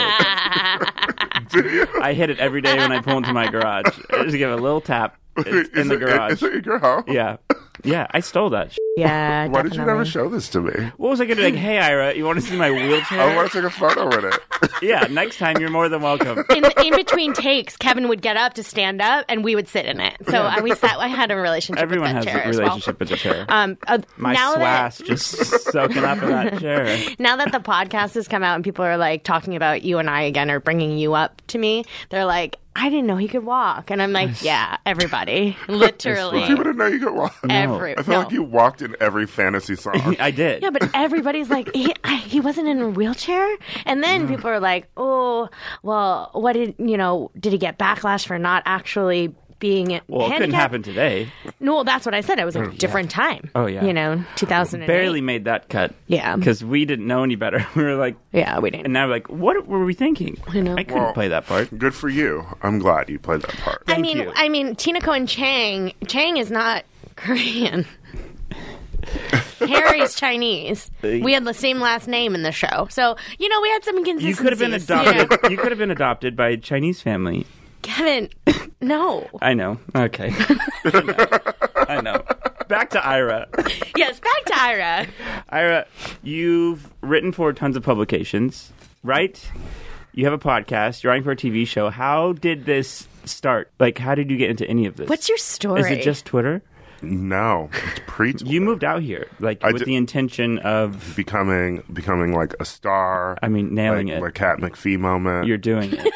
it. I hit it every day when I pull into my garage. I just give it a little tap. It's in Is the it- garage. Is it your girl? Yeah. Yeah, I stole that. Sh- Yeah, Why did you never definitely. show this to me? What was I going to do? Like, hey, Ira, you want to see my wheelchair? I want to take a photo with it. Yeah, next time you're more than welcome. In, in between takes, Kevin would get up to stand up, and we would sit in it. So I, we sat. I had a relationship Everyone with has that chair a as well. relationship with the chair. Um, uh, My now that swass just soaking up in that chair. now that the podcast has come out and people are like talking about you and I again, or bringing you up to me, they're like, I didn't know he could walk, and I'm like, yeah, everybody, literally, You didn't know you could walk. every. I feel no. like you walked in every fantasy song. I did. Yeah, but everybody's like, he, I, he wasn't in a wheelchair. And then Mm. people are like, oh, well, what did, you know, did he get backlash for not actually being Well, it handicapped? couldn't happen today. No, that's what I said. It was a different time. Oh, yeah. You know, two thousand eight. Barely made that cut. Yeah. Because we didn't know any better. We were like, Yeah, we didn't. and now we're like, what were we thinking? I know. I couldn't Well, play that part. Good for you. I'm glad you played that part. I Thank mean, you. I mean, Tina Cohen Chang, Chang is not Korean. Harry's Chinese. We had the same last name in the show. So, you know, we had some You inconsistencies. could have been adopted. You could have been adopted by a Chinese family. Kevin, no. I know. Okay. I know. I know. Back to Ira. Yes, back to Ira. Ira, you've written for tons of publications, right? You have a podcast. You're writing for a T V show. How did this start? Like, how did you get into any of this? What's your story? Is it just Twitter? No, it's pre. You moved out here, like, I with did- the intention of, becoming becoming like a star. I mean, nailing like, it. Like Kat McPhee moment. You're doing it.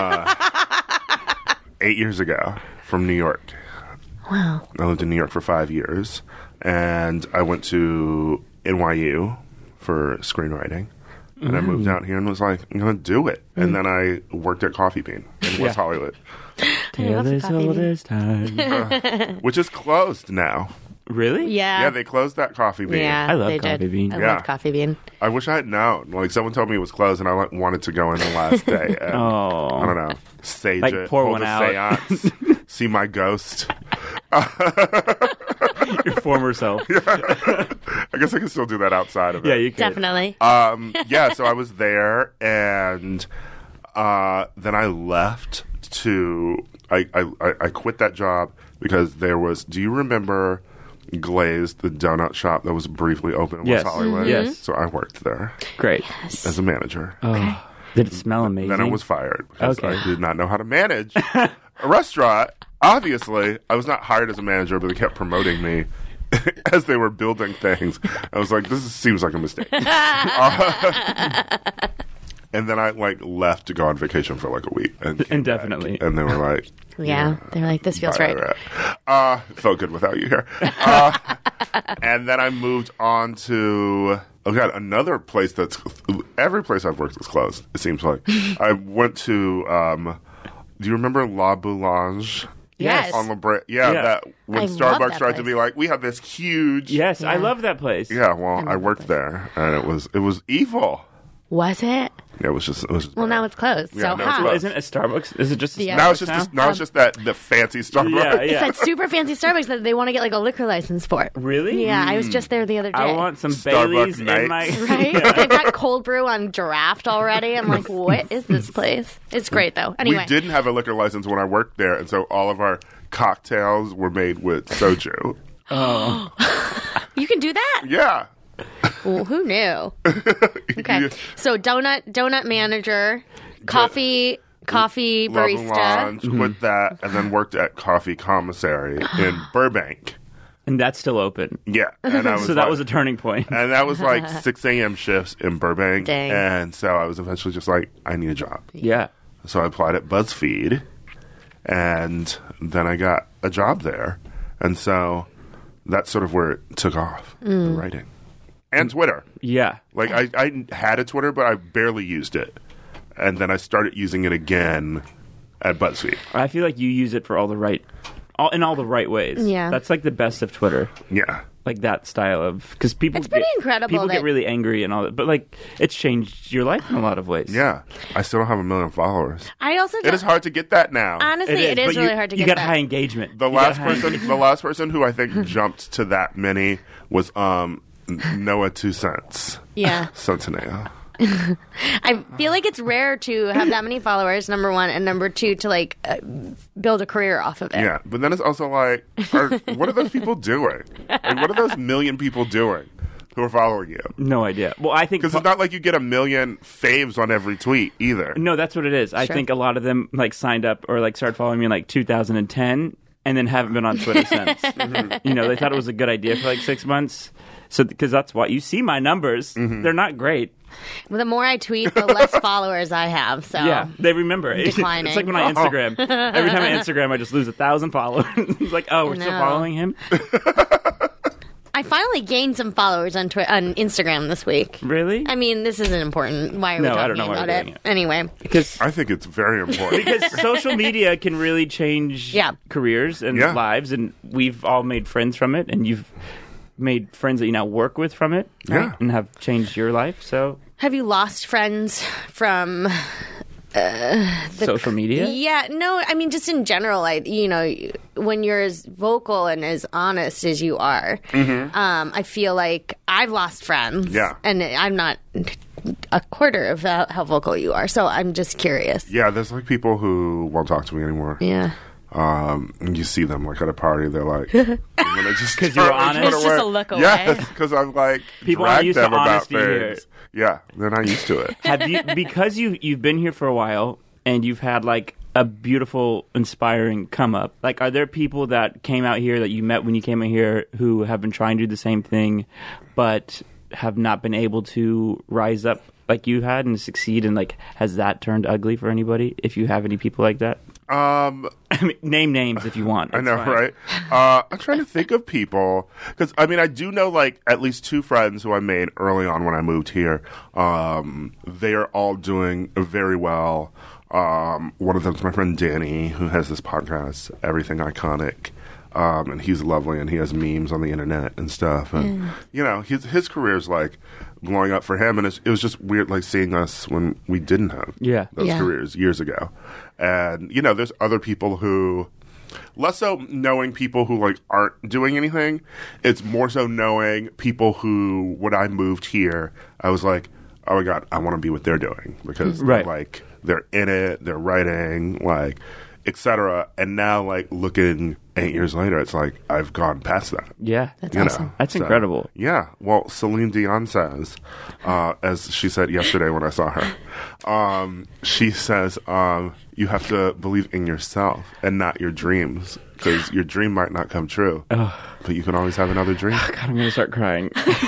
Eight years ago from New York. Wow. I lived in New York for five years, and I went to N Y U for screenwriting. And I moved out here and was like, I'm going to do it. And then I worked at Coffee Bean in West Hollywood, Tale love as Coffee old Bean. as time. which is closed now. Really? Yeah. Yeah, they closed that Coffee Bean. Yeah, I love they Coffee did. Bean. I Yeah. love Coffee Bean. I wish I had known. Like, someone told me it was closed, and I like, wanted to go in the last day. And, Oh. I don't know. Sage Like, it. pour hold one a out. seance, see my ghost. Your former self. I guess I can still do that outside of it. Yeah, you could. Definitely. Um, yeah, so I was there, and uh, then I left to. I, I I quit that job because there was. Do you remember Glazed, the donut shop that was briefly open in Yes. West Hollywood. Mhm. Yes. So I worked there Great. as a manager. Oh, did it smell amazing? Then I was fired because Okay. I did not know how to manage a restaurant. Obviously, I was not hired as a manager, but they kept promoting me as they were building things. I was like, this is, seems like a mistake. Uh, and then I like left to go on vacation for like a week. And came Indefinitely. back, and they were like, Yeah, they're like, this feels right. Uh, felt good without you here. Uh, and then I moved on to, oh God, another place that's, every place I've worked is closed, it seems like. I went to, um, do you remember La Boulange? Yes. On La Brea? Yeah, Yeah. that when I love Starbucks that tried to place. be like, we have this huge. Yes, I love that place. Yeah, well, I worked there, and it was it was evil. Was it? Yeah, it was just. It was just Well, bad. now it's closed. Yeah, so, now it's huh. closed. Isn't it a Starbucks? Is it just a Yeah. Now it's just Starbucks this, now it's just that the fancy Starbucks. Yeah, It's yeah. that super fancy Starbucks that they want to get like a liquor license for. Really? Yeah, I was just there the other day. I want some Starbucks Baileys in nights. my. Right? They've got cold brew on draft already. I'm like, what is this place? It's great though. Anyway, We didn't have a liquor license when I worked there, and so all of our cocktails were made with soju. you can do that. Yeah. Well, who knew? Okay, so donut donut manager, coffee coffee La barista. Boulange with that, and then worked at Coffee Commissary in Burbank. And that's still open. Yeah, and I was So that like- was a turning point. and that was like six a.m. shifts in Burbank. Dang. And so I was eventually just like, I need a job. Yeah. So I applied at BuzzFeed, and then I got a job there. And so that's sort of where it took off, Mm. the writing. And Twitter. Yeah. Like, I, I had a Twitter, but I barely used it. And then I started using it again at BuzzFeed. I feel like you use it for all the right, all in all the right ways. Yeah. That's like the best of Twitter. Yeah. Like that style of, because people It's pretty get, incredible People that- get really angry and all that, but like it's changed your life in a lot of ways. Yeah. I still don't have a million followers. I also It is hard to get that now. honestly, it is, but really you, hard to you get got that. high engagement. The You last got high person, the last person who I think jumped to that many was um, Noah Two Cents. Yeah. Centennial. I feel like it's rare to have that many followers, number one, and number two, to like uh, build a career off of it. Yeah, but then it's also like, are, what are those people doing? Like, what are those million people doing who are following you? No idea. Well, I think Because it's not like you get a million faves on every tweet either. no, that's what it is. I Sure. think a lot of them like signed up or like started following me in like two thousand ten and then haven't been on Twitter since. Mm-hmm. You know, they thought it was a good idea for like six months. So because that's why you see my numbers, Mm-hmm. they're not great. Well, the more I tweet, the less followers I have. So Yeah, they remember. It's Declining. like when I Instagram. Every time I Instagram, I just lose a thousand followers. It's like, oh, we're still know. following him? I finally gained some followers on Twi- on Instagram this week. Really? I mean, this isn't important. Why are we No, I talking don't know why about we're it? doing it. Anyway, Because I think it's very important. because social media can really change Yeah. careers and Yeah. lives, and we've all made friends from it, and you've made friends that you now work with from it, right? Yeah. and have changed your life. So have you lost friends from? social media. Yeah, no, I mean, just in general, I, you know, when you're as vocal and as honest as you are, um, I feel like I've lost friends. Yeah. And I'm not a quarter of how, how vocal you are. So I'm just curious. Yeah, there's like people who won't talk to me anymore. Yeah. Um, and you see them like at a party, they're like, I'm gonna just 'Cause you're turn- honest? turn It's just away. a look away. Yes, because I'm like People aren't drag used to them about honesty here. things. Yeah, they're not used to it. Have you because you you've been here for a while and you've had like a beautiful, inspiring come up? Like, are there people that came out here that you met when you came out here who have been trying to do the same thing, but have not been able to rise up like you had and succeed? And like, has that turned ugly for anybody? If you have any people like that, Um, I mean, name names if you want. I That's know, fine. right? Uh, I'm trying to think of people because I mean, I do know like at least two friends who I made early on when I moved here. Um, they are all doing very well. Um, one of them is my friend Danny, who has this podcast, Everything Iconic. Um, and he's lovely, and he has memes on the internet and stuff. And you know, his his career's like blowing up for him, and it's, it was just weird, like seeing us when we didn't have Yeah. those Yeah. careers years ago. And you know, there's other people who less so knowing people who like aren't doing anything. It's more so knowing people who, when I moved here, I was like, oh my god, I want to be what they're doing because Right. they're like they're in it, they're writing, like et cetera. And now like looking eight years later, it's like I've gone past that. Yeah. That's you awesome. know? That's So, incredible. Yeah. Well, Celine Dion says, uh, as she said yesterday when I saw her, um, she says, um, you have to believe in yourself and not your dreams, because your dream might not come true, but you can always have another dream. God, I'm going to start crying.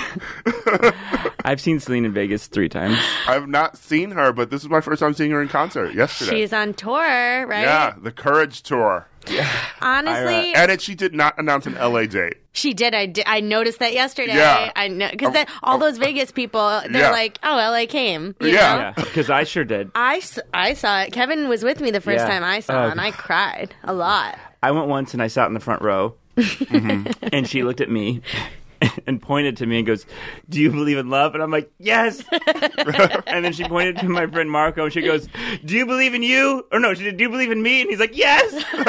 I've seen Celine in Vegas three times. I've not seen her, but this is my first time seeing her in concert yesterday. She's on tour, right? Yeah, the Courage Tour. Honestly, And it, she did not announce an L A date. she did. I did. I noticed that yesterday. Yeah. I know because Um, then all um, those Vegas people, they're yeah. like, "Oh, L A came." you Yeah. know? Yeah, because I sure did. I, s- I saw it. Kevin was with me the first Yeah. time I saw Oh, it, and I cried a lot. I went once and I sat in the front row, and she looked at me and pointed to me and goes, "Do you believe in love?" And I'm like, "Yes." And then she pointed to my friend Marco and she goes, "Do you believe in you?" Or no, she did, "Do you believe in me?" And he's like, "Yes."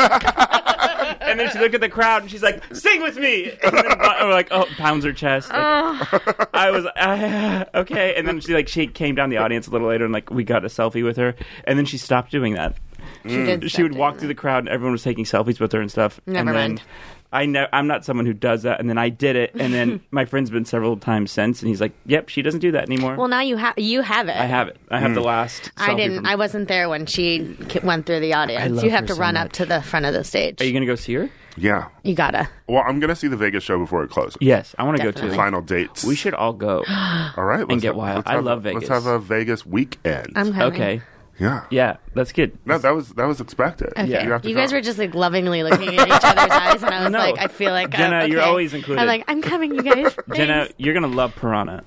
And then she looked at the crowd and she's like, "Sing with me." And then we're like, oh, pounds her chest. Like, I was uh, okay. And then she like she came down the audience a little later and like we got a selfie with her. And then she stopped doing that. She did. She stop would doing walk that. through the crowd and everyone was taking selfies with her and stuff. Never and then mind. I ne- I'm not someone who does that. And then I did it. And then my friend's been several times since. And he's like, "Yep, she doesn't do that anymore." Well, now you have you have it. I have it. I have the last. I selfie didn't. from- I wasn't there when she k- went through the audience. love You have her to so run much. up to the front of the stage. Are you gonna go see her? Yeah. You gotta. Well, I'm going to see the Vegas show before it closes. Yes, I want to go Definitely. too. Final dates. We should all go. All right. Let's get have- wild. let's I have- love Let's Vegas. have a Vegas weekend. I'm coming. Okay. yeah. Yeah, that's good. No, that was that was expected. Okay. Yeah. You, have to You guys come. were just like lovingly looking at each other's eyes, and I was No. like, I feel like Jenna, oh, okay. you're always included. I'm like, I'm coming, you guys. Jenna, Thanks. you're gonna love Piranha.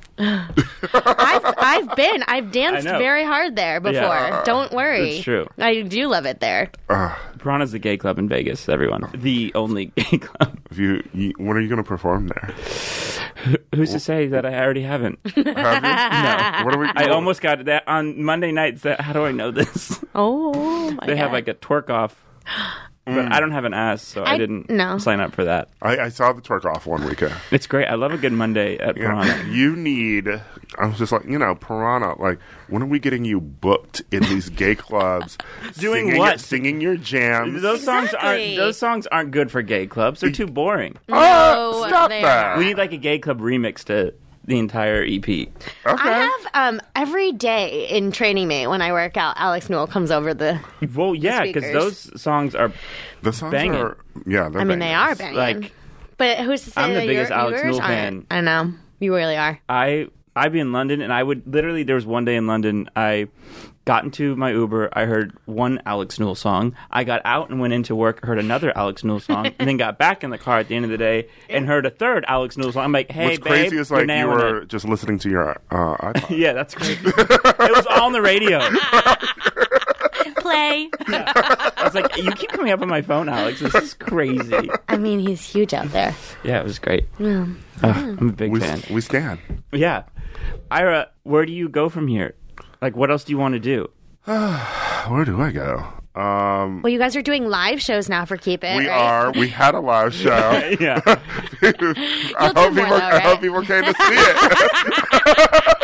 I've I've been. I've danced I know. very hard there before. Yeah. Don't worry. It's true. I do love it there. Piranha's the gay club in Vegas. Everyone, the only gay club. If you, you, when are you going to perform there? Who's to say that I already haven't? Have you? No. What are we? I almost got that on Monday nights. That how do I know this? Oh my They god. have like a twerk off, but I don't have an ass, so I, I- didn't no. sign up for that. I, I saw the twerk off one weekend. It's great. I love a good Monday at Yeah. Piranha. You need. I was just like, you know, Piranha. Like, when are we getting you booked in these gay clubs? Doing singing what? Your, singing your jams. Those songs Exactly. aren't. Those songs aren't good for gay clubs. They're too boring. No, Oh, stop they that. We need like a gay club remix to the entire E P. Okay. I have um every day in Training Mate when I work out, Alex Newell comes over the. Well, yeah, because speakers. those songs are the songs banging. are. Yeah, they're I mean, they are bangers. banging. like. But who's to say I'm the that biggest your, Alex yours Newell aren't? fan. I know you really are. I I'd be in London and I would literally there was one day in London I got into my Uber, I heard one Alex Newell song. I got out and went into work, heard another Alex Newell song, and then got back in the car at the end of the day and heard a third Alex Newell song. I'm like, hey, What's babe, crazy is like you're you nailing were it. just listening to your uh, iPod. Yeah, that's crazy. It was all on the radio. Play. I was like, you keep coming up on my phone, Alex. This is crazy. I mean, he's huge out there. Yeah, it was great. Uh, I'm a big We, fan. we stand. Yeah. Ira, where do you go from here? Like, what else do you want to do? Where do I go? Um, Well, you guys are doing live shows now for Keep It. we right? are. We had a live show. Yeah. I do hope more, people. though, I hope right? people came to see it.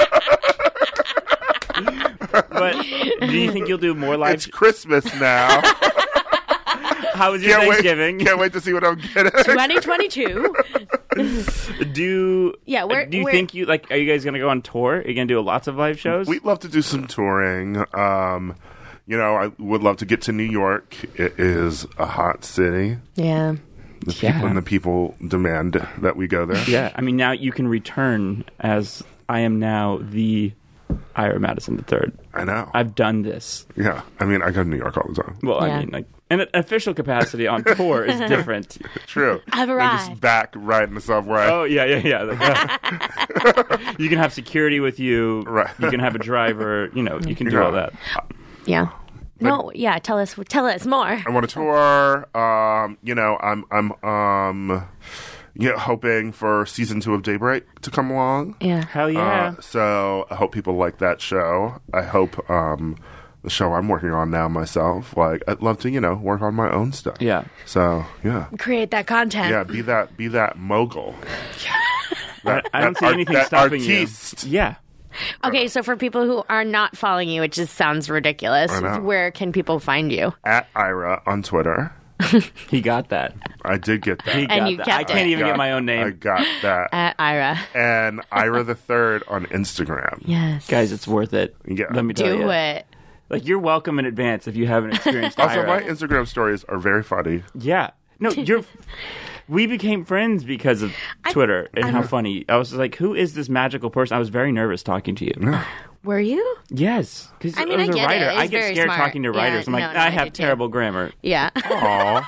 But do you think you'll do more live? It's Christmas now. How was your Can't Thanksgiving? wait. Can't wait to see what I'm getting. twenty twenty-two. Do Yeah, we're- do you we're- think you like? Are you guys gonna go on tour? Are you gonna do lots of live shows? We'd love to do some touring. Um, you know, I would love to get to New York. It is a hot city. Yeah. The Yeah. people and the people demand that we go there. Yeah, I mean now you can return as I am now the Ira Madison the Third. I know. I've done this. yeah, I mean, I go to New York all the time. Well, Yeah. I mean, like in an official capacity on tour is different. True. I've I'm arrived. just back riding the subway. Oh yeah, yeah, yeah. Like, uh, you can have security with you. Right. You can have a driver. You know, you can do Yeah. all that. Yeah. No, yeah, tell us tell us more. I want to tour. Um, you know, I'm I'm um, yeah, hoping for season two of Daybreak to come along. Yeah. Hell yeah. Uh, so I hope people like that show. I hope um, the show I'm working on now myself. Like, I'd love to, you know, work on my own stuff. Yeah. So yeah, Create that content. yeah. Be that, be that mogul. That- I don't that see art- anything that stopping artiste. you. Yeah. Okay, so for people who are not following you, it just sounds ridiculous. I know. Where can people find you? At Ira on Twitter. He got that. I did get that. He got And you that. kept I can't it. even got- get my own I name. got that. At Ira. And Ira the Third on Instagram. Yes. Guys, it's worth it. Yeah. Let me tell you. Do it. Like, you're welcome in advance if you haven't experienced Also, Ira. my Instagram stories are very funny. Yeah. No, you're... We became friends because of Twitter and how funny. I was like, who is this magical person? I was very nervous talking to you. Were you? Yes. Because I mean, I was I a get it. writer. It's I get very scared smart. talking to Yeah, writers. I'm like, no, no, I I have do too. terrible grammar. Yeah. Aw.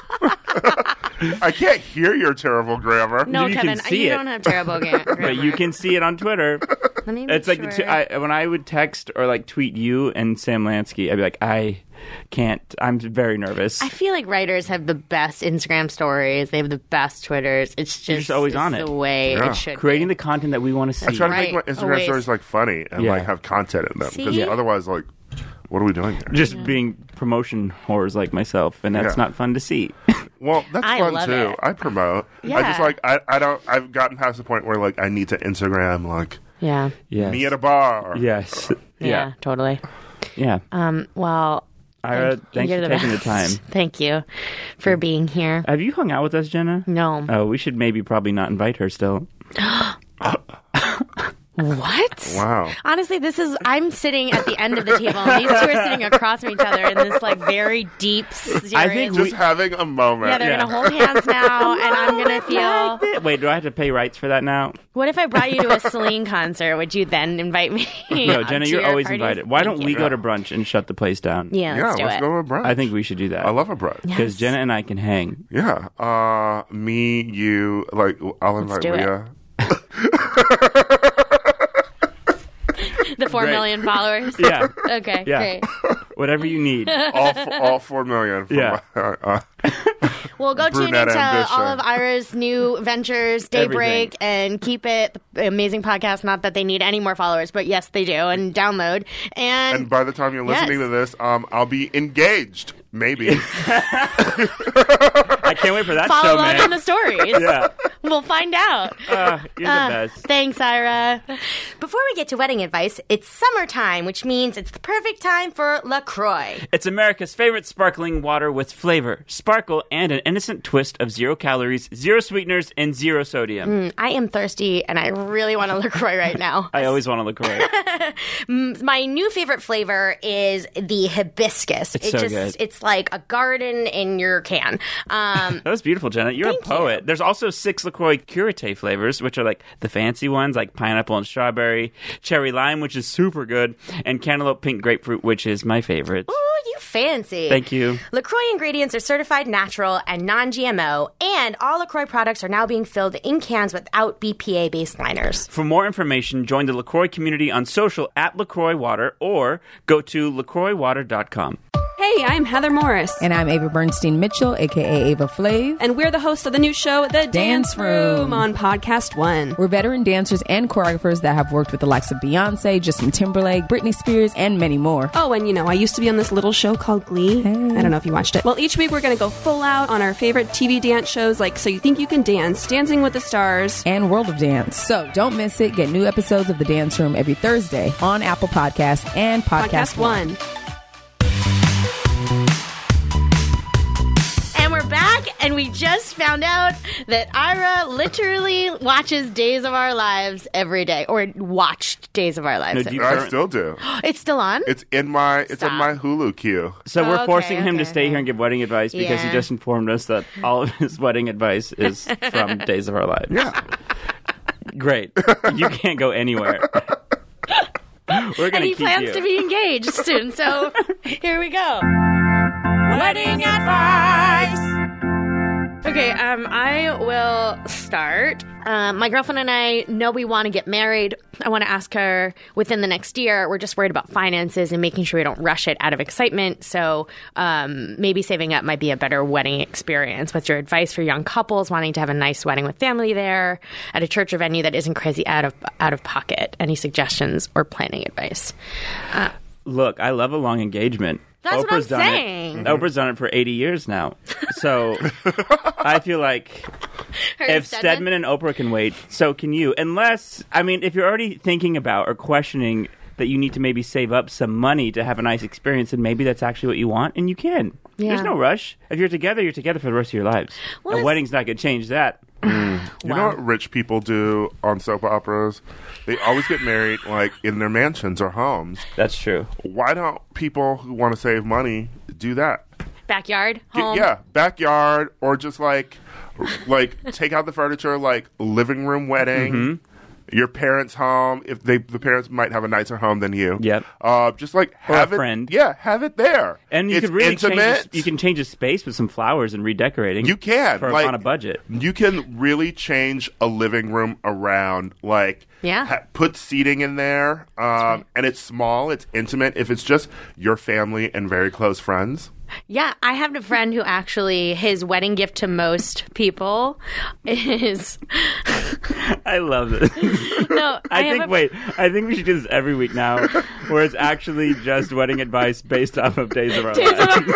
I can't hear your terrible grammar. No, You can Kevin, see you it. don't have terrible ga- grammar. But you can see it on Twitter. Let me make It's like the sure. two, I, when I would text or like tweet you and Sam Lansky, I'd be like, I can't. I'm very nervous. I feel like writers have the best Instagram stories. They have the best Twitters. It's just, You're just always it's on it. the way Yeah. it should Creating be. the content that we want to see. I try to Right. make my Instagram Always. stories like funny and Yeah. like have content in them because See? otherwise, like, what are we doing here? Just being promotion whores like myself, and that's Yeah. not fun to see. Well, that's I fun love too. it. I promote. I Yeah. just like I, I don't. I've gotten past the point where like I need to Instagram like Yeah. Yes. me at a bar. Yes. Yeah, Yeah. totally. Yeah. Um, well, Ira, thank- thanks you're for the taking the best. time. Thank you for being here. Have you hung out with us, Jenna? No. Oh, we should maybe probably not invite her still. What? Wow. Honestly, this is. I'm sitting at the end of the table, and these two are sitting across from each other in this like very deep, serious. I think Just we- having a moment. yeah, they're Yeah. gonna hold hands now, and I'm gonna feel. Wait, do I have to pay rights for that now? What if I brought you to a Celine concert? Would you then invite me? No, Jenna, to you're your always parties? invited. Why Thank don't you. we go to brunch and shut the place down? Yeah, yeah, let's do let's it. go to brunch. I think we should do that. I love a brunch. Yeah. Because Jenna and I can hang. Uh, me, you, like I'll invite do it. Leah. The four Great. million followers. Yeah. Okay. Yeah. Great. Whatever you need. all, f- all four million. From Yeah. my- uh, Well, go tune Brunette into ambition. all of Ira's new ventures, Daybreak, and Keep It, the amazing podcast. Not that they need any more followers, but yes, they do. And download. And, and by the time you're listening Yes. to this, um, I'll be engaged. Maybe. I can't wait for that follow show, along man. in the stories. Yeah. We'll find out. Uh, you're the Uh, best. Thanks, Ira. Before we get to wedding advice, it's summertime, which means it's the perfect time for LaCroix. It's America's favorite sparkling water with flavor, sparkle, and an innocent twist of zero calories, zero sweeteners, and zero sodium. Mm, I am thirsty, and I really want a LaCroix right now. I always want to LaCroix. My new favorite flavor is the hibiscus. It's it so just good. it's like a garden in your can. Um, That was beautiful, Jenna. You're Thank a poet. you. There's also six LaCroix Curate flavors, which are like the fancy ones, like pineapple and strawberry, cherry lime, which is super good, and cantaloupe pink grapefruit, which is my favorite. ooh, you fancy. Thank you. LaCroix ingredients are certified natural and non-G M O, and all LaCroix products are now being filled in cans without B P A-based liners. For more information, join the LaCroix community on social at LaCroix Water or go to lacroix water dot com. Hey, I'm Heather Morris. And I'm Ava Bernstein Mitchell, a k a. Ava Flav. And we're the hosts of the new show, The Dance, Dance Room, Room. on Podcast One. We're veteran dancers and choreographers that have worked with the likes of Beyonce, Justin Timberlake, Britney Spears, and many more. Oh, and you know, I used to be on this little show called Glee. I don't know if you watched it. Well, each week we're going to go full out on our favorite T V dance shows like So You Think You Can Dance, Dancing with the Stars, And World of Dance. So don't miss it. Get new episodes of The Dance Room every Thursday on Apple Podcasts and Podcast, Podcast One. And we're back, and we just found out that Ira literally watches Days of Our Lives every day, or watched Days of Our Lives. No, do every you- day. I still do. It's still on? It's in my it's Stop. in my Hulu queue. So we're Okay, forcing him to okay, stay okay. here and give wedding advice because Yeah. he just informed us that all of his wedding advice is from Days of Our Lives. Yeah. Great. You can't go anywhere. We're going and he to keep plans you. to be engaged soon, so here we go. Wedding advice. Okay, um, I will start. Um, my girlfriend and I know we want to get married. I want to ask her within the next year. We're just worried about finances and making sure we don't rush it out of excitement. So um, maybe saving up might be a better wedding experience. What's your advice for young couples wanting to have a nice wedding with family there at a church or venue that isn't crazy out of out of pocket? Any suggestions or planning advice? Uh, Look, I love a long engagement. That's what I'm Oprah's done saying. It. Oprah's done it for eighty years now. So I feel like if Stedman and Oprah can wait, so can you. Unless, I mean, if you're already thinking about or questioning that you need to maybe save up some money to have a nice experience, then maybe that's actually what you want, and you can. There's Yeah. no rush. If you're together, you're together for the rest of your lives. Well, a it's- wedding's not going to change that. You know what rich people do on soap operas? They always get married like in their mansions or homes. That's true. Why don't people who want to save money do that? Backyard, Get- home. yeah, backyard or just like like take out the furniture, like living room wedding. Mm-hmm. Your parents' home, if they the parents might have a nicer home than you. Yep. Uh, just like Or a have it, friend. yeah, have it there. And you it's could really intimate. change. The, you can change the space with some flowers and redecorating. You can for, like, on a budget. You can really change a living room around. Like, Yeah. ha- put seating in there, um, and it's small, it's intimate. If it's just your family and very close friends, Yeah, I have a friend who actually, his wedding gift to most people is. I love this. No, I, I have think. a, Wait, I think we should do this every week now, where it's actually just wedding advice based off of Days of Our Days of Lives.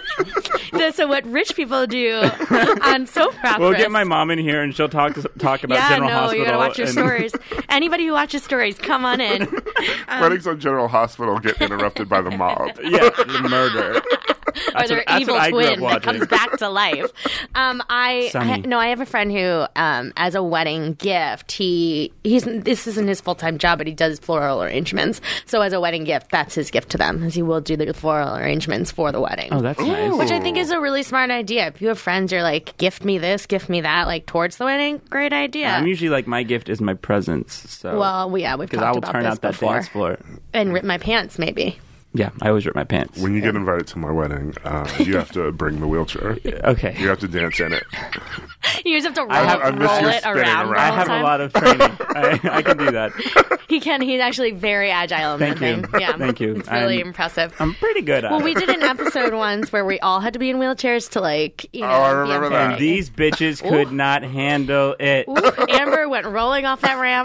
Our- so what rich people do on soap operas. We'll get my mom in here, and she'll talk talk about yeah, General no, Hospital. you gotta watch your and- stories. Anybody who watches stories, come on in. weddings on General Hospital get interrupted by the mob. Yeah, the murder. or That's their what- that's evil what I grew up twin that watching. comes back to life. Um, I, Sunny. I no, I have a friend who, um, as a wedding gift, he he's this isn't his full time job, but he does floral arrangements. So as a wedding gift, that's his gift to them, is he will do the floral arrangements for the wedding. Oh, that's nice. Which I think is a really smart idea. If you have friends, you're like, gift me this, gift me that, like towards the wedding. Great idea. I'm usually like, my gift is my presents. So well, yeah, we've because talked I will about turn this out that before. dance floor. And rip my pants, maybe. Yeah, I always rip my pants. When you get invited to my wedding, uh, you have to bring the wheelchair. Okay. You have to dance in it. You just have to roll, I have- I miss roll you it spinning around. the around. I whole have time. a lot of training. I, I can do that. He can. He's actually very agile in Thank that you. thing. Yeah, Thank you. It's really I'm- impressive. I'm pretty good at Well, it. we did an episode once where we all had to be in wheelchairs to like, you know, Oh, I be remember up that. there. And these bitches could not handle it. Ooh, Amber went rolling off that ramp.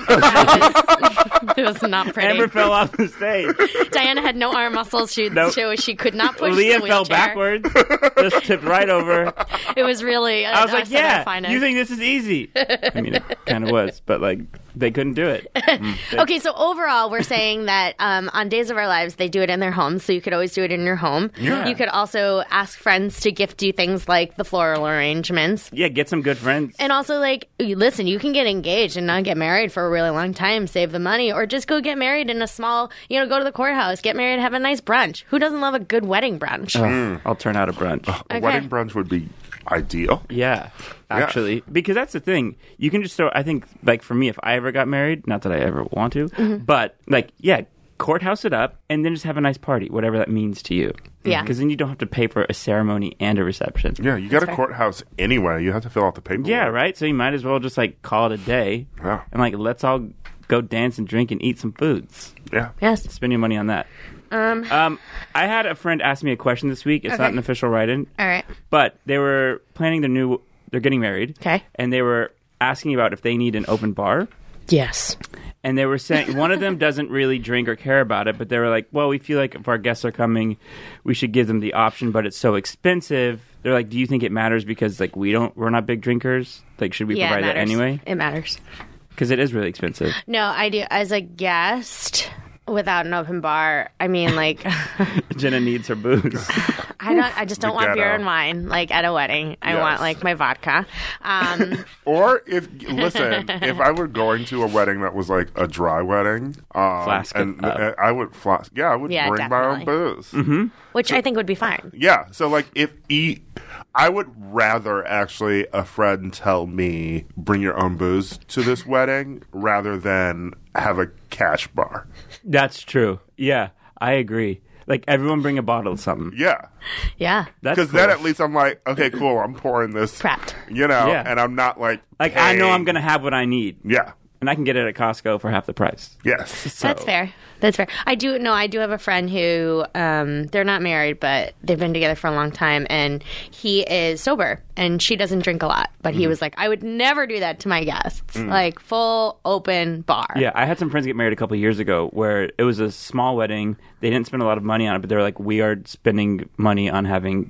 That was, it was not pretty. Amber fell off the stage. Diana had no arm muscles. She Nope. she, she could not push Leah the fell wheelchair. backwards, just tipped right over. It was really. I was like, us at our "Yeah, finest. you think this is easy?" I mean, it kind of was, but like they couldn't do it. Okay, so overall, we're saying that um, on Days of Our Lives, they do it in their homes, so you could always do it in your home. Yeah. You could also ask friends to gift you things like the floral arrangements. Yeah, get some good friends. And also, like, you- listen, you can get engaged and not get married for a really long time, save the money, or just go get married in a small, you know, go to the courthouse, get married, have a nice brunch. Who doesn't love a good wedding brunch? Oh, I'll turn out a brunch. A Okay. wedding brunch would be ideal. Yeah, actually, because that's the thing. You can just throw. I think, like for me, if I ever got married, not that I ever want to, Mm-hmm. but like, yeah, courthouse it up and then just have a nice party, whatever that means to you. Yeah. because then you don't have to pay for a ceremony and a reception. Yeah, you got a courthouse anyway. You have to fill out the paperwork. Yeah, right. So you might as well just like call it a day, Yeah. and like let's all go dance and drink and eat some foods. Yeah. Yes. Spend your money on that. Um, um, I had a friend ask me a question this week. It's Okay. not an official write-in. All right. But they were planning their new. They're getting married. Okay. And they were asking about if they need an open bar. Yes. And they were saying one of them doesn't really drink or care about it, but they were like, "Well, we feel like if our guests are coming, we should give them the option, but it's so expensive." They're like, "Do you think it matters because like we don't, we're not big drinkers? Like, should we Yeah, provide it that matters. anyway? It matters. Because it is really expensive." No, I do. As a guest without an open bar, I mean, like, Jenna needs her booze. I don't. I just don't The want beer ghetto. and wine like at a wedding. I Yes. want like my vodka. Um, Or if listen, if I were going to a wedding that was like a dry wedding, um, Flask it and up. uh, I would flask. Yeah, I would Yeah, bring my own definitely. booze. Mm-hmm. which I think would be fine. Yeah, so like if eat, I would rather actually a friend tell me bring your own booze to this wedding rather than have a cash bar. That's true. Yeah, I agree. Like everyone bring a bottle of something. Yeah, Yeah. That's because cool. then at least I'm like, okay, cool, I'm pouring this, Prepped. you know, Yeah. and I'm not like Like I know paying- I'm gonna have what I need, Yeah. and I can get it at Costco for half the price. Yes. So- That's fair. That's fair. I do no, I do have a friend who um, they're not married, but they've been together for a long time, and he is sober, and she doesn't drink a lot. But he was like, I would never do that to my guests, like full open bar. Yeah, I had some friends get married a couple of years ago where it was a small wedding. They didn't spend a lot of money on it, but they were like, "We are spending money on having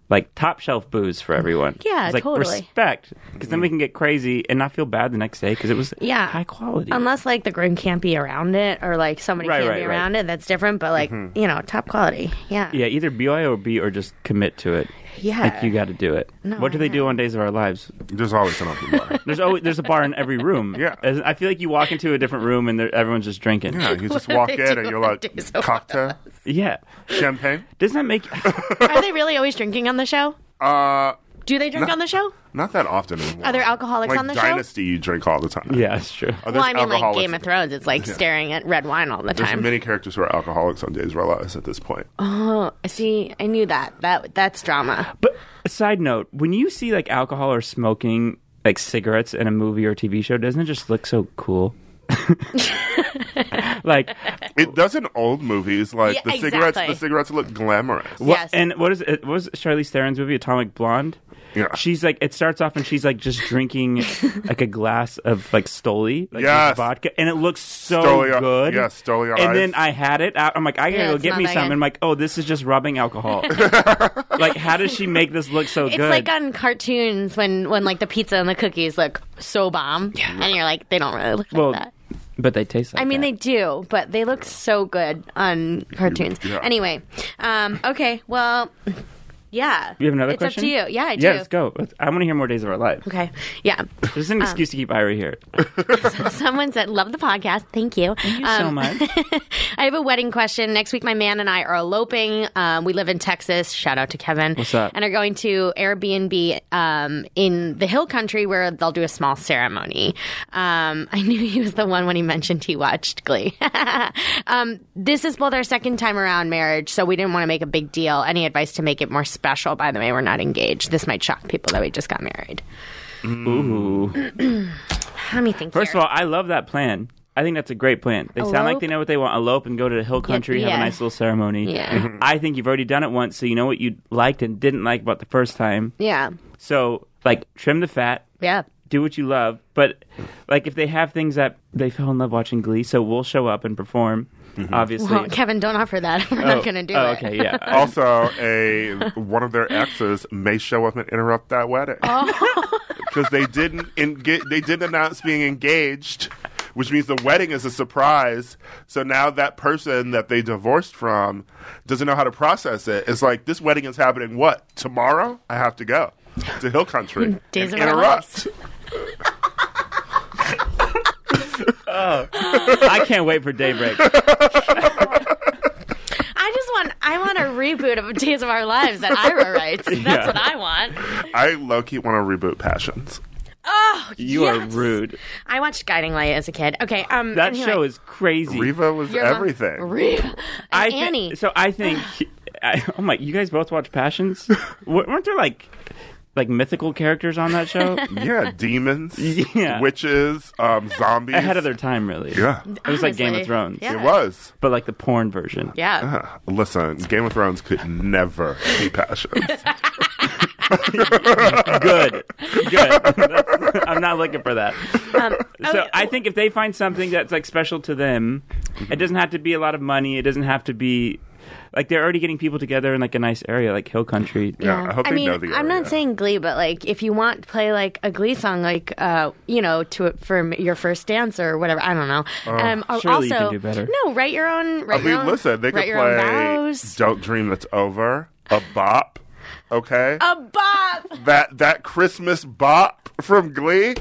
like top shelf booze for everyone. Yeah, it's like totally. Respect, because then we can get crazy and not feel bad the next day because it was Yeah. high quality. Unless like the groom can't be around it or like somebody Right, can't right, be right. around it, that's different. But like Mhm. you know, top quality. Yeah. Yeah, either B Y O B or just commit to it. Yeah. Like you got to do it. No, what do they do on Days of Our Lives? There's always an open bar. There's always there's a bar in every room. Yeah. As- I feel like you walk into a different room and there- everyone's just drinking. Yeah, you just What walk do in they and do you're on like, Days of Our cocktail, Yeah. champagne. Doesn't that make? Are they really always drinking on the show? Uh, Do they drink No. on the show? not that often anymore. Are there alcoholics like on the show? Dynasty, you drink all the time. Yeah, it's true. Oh, Well, I there's mean, like alcoholics- Game of Thrones, it's like Yeah. staring at red wine all the There's time. many characters who are alcoholics on Days of Our Lives at this point. Oh, see, I knew that. That that's drama. But a side note, when you see like alcohol or smoking like cigarettes in a movie or T V show, doesn't it just look so cool? Like It does in old movies. Like Yeah, the cigarettes, exactly. the cigarettes look glamorous. what, Yes. and what is it? What was Charlize Theron's movie, Atomic Blonde? Yeah. She's like, it starts off and she's like just drinking like a glass of like Stoli, like Yes. with vodka, and it looks so Stoli- good. yeah, Stoli on And ice. then I had it. I- I'm like, I gotta Yeah, go it's get not me that some. good. And I'm like, oh, this is just rubbing alcohol. Like, how does she make this look so It's good? like on cartoons when when like the pizza and the cookies look so bomb, and you're like, they don't really look well, like that. but they taste like I mean, that. they do, but they look so good on cartoons. Yeah. Anyway, um, okay, well, yeah. You have another it's question? It's up to you. Yeah, I do. Yeah, let's go. Let's, I want to hear more Days of Our Lives. Okay, yeah. There's an excuse to keep Ira here. Someone said, love the podcast. Thank you. Thank you so much. I have a wedding question. Next week, my man and I are eloping. Um, we live in Texas. Shout out to Kevin. What's up? And are going to Airbnb um, in the Hill Country where they'll do a small ceremony. Um, I knew he was the one when he mentioned he watched Glee. um, this is both our second time around marriage, so we didn't want to make a big deal. Any advice to make it more special? By the way, we're not engaged. This might shock people that we just got married. Ooh. Let me think. First here. of all, I love that plan. I think that's a great plan. They sound like Elope? they know what they want. Elope and go to the hill country, have yeah. a nice little ceremony. Yeah. I think you've already done it once, so you know what you liked and didn't like about the first time. yeah. So, like, trim the fat, Yeah. do what you love. But, like, if they have things that they fell in love watching Glee, so we'll show up and perform, obviously. Well, Kevin, don't offer that. We're Oh, not going to do oh, it. okay, yeah. Also, a one of their exes may show up and interrupt that wedding because they didn't in, get, they didn't announce being engaged, which means the wedding is a surprise. So now that person that they divorced from doesn't know how to process it. It's like, this wedding is happening. What, tomorrow? I have to go to Hill Country Days and of our interrupt. I can't wait for daybreak. I just want I want a reboot of Days of Our Lives that Ira writes. That's Yeah. what I want. I low key want to reboot Passions. Oh, You yes. are rude. I watched Guiding Light as a kid. Okay, um, That anyway. show is crazy. Riva was Your mom- everything. Reba. And I thi- Annie. So I think. I, oh my! You guys both watch Passions? W- weren't there like like mythical characters on that show? Yeah, demons, Yeah. witches, um, zombies. Ahead of their time, really. Yeah, It was like Game Honestly, of Thrones. yeah. it was. But like the porn version. Yeah. Uh, listen, Game of Thrones could never be Passions. Good. Good. That's- I'm not looking for that. Um, So okay, I think if they find something that's like special to them, it doesn't have to be a lot of money. It doesn't have to be like they're already getting people together in like a nice area like Hill Country. Yeah, I hope they mean, know the I'm not area. saying Glee, but like if you want to play like a Glee song, like uh, you know, to for your first dance or whatever, I don't know. um, or surely you also, can do better. No, write your own. I Write your mean, own, listen, they could write your own play vows. "Don't Dream That's Over," a bop. Okay, A bop. that that Christmas bop from Glee.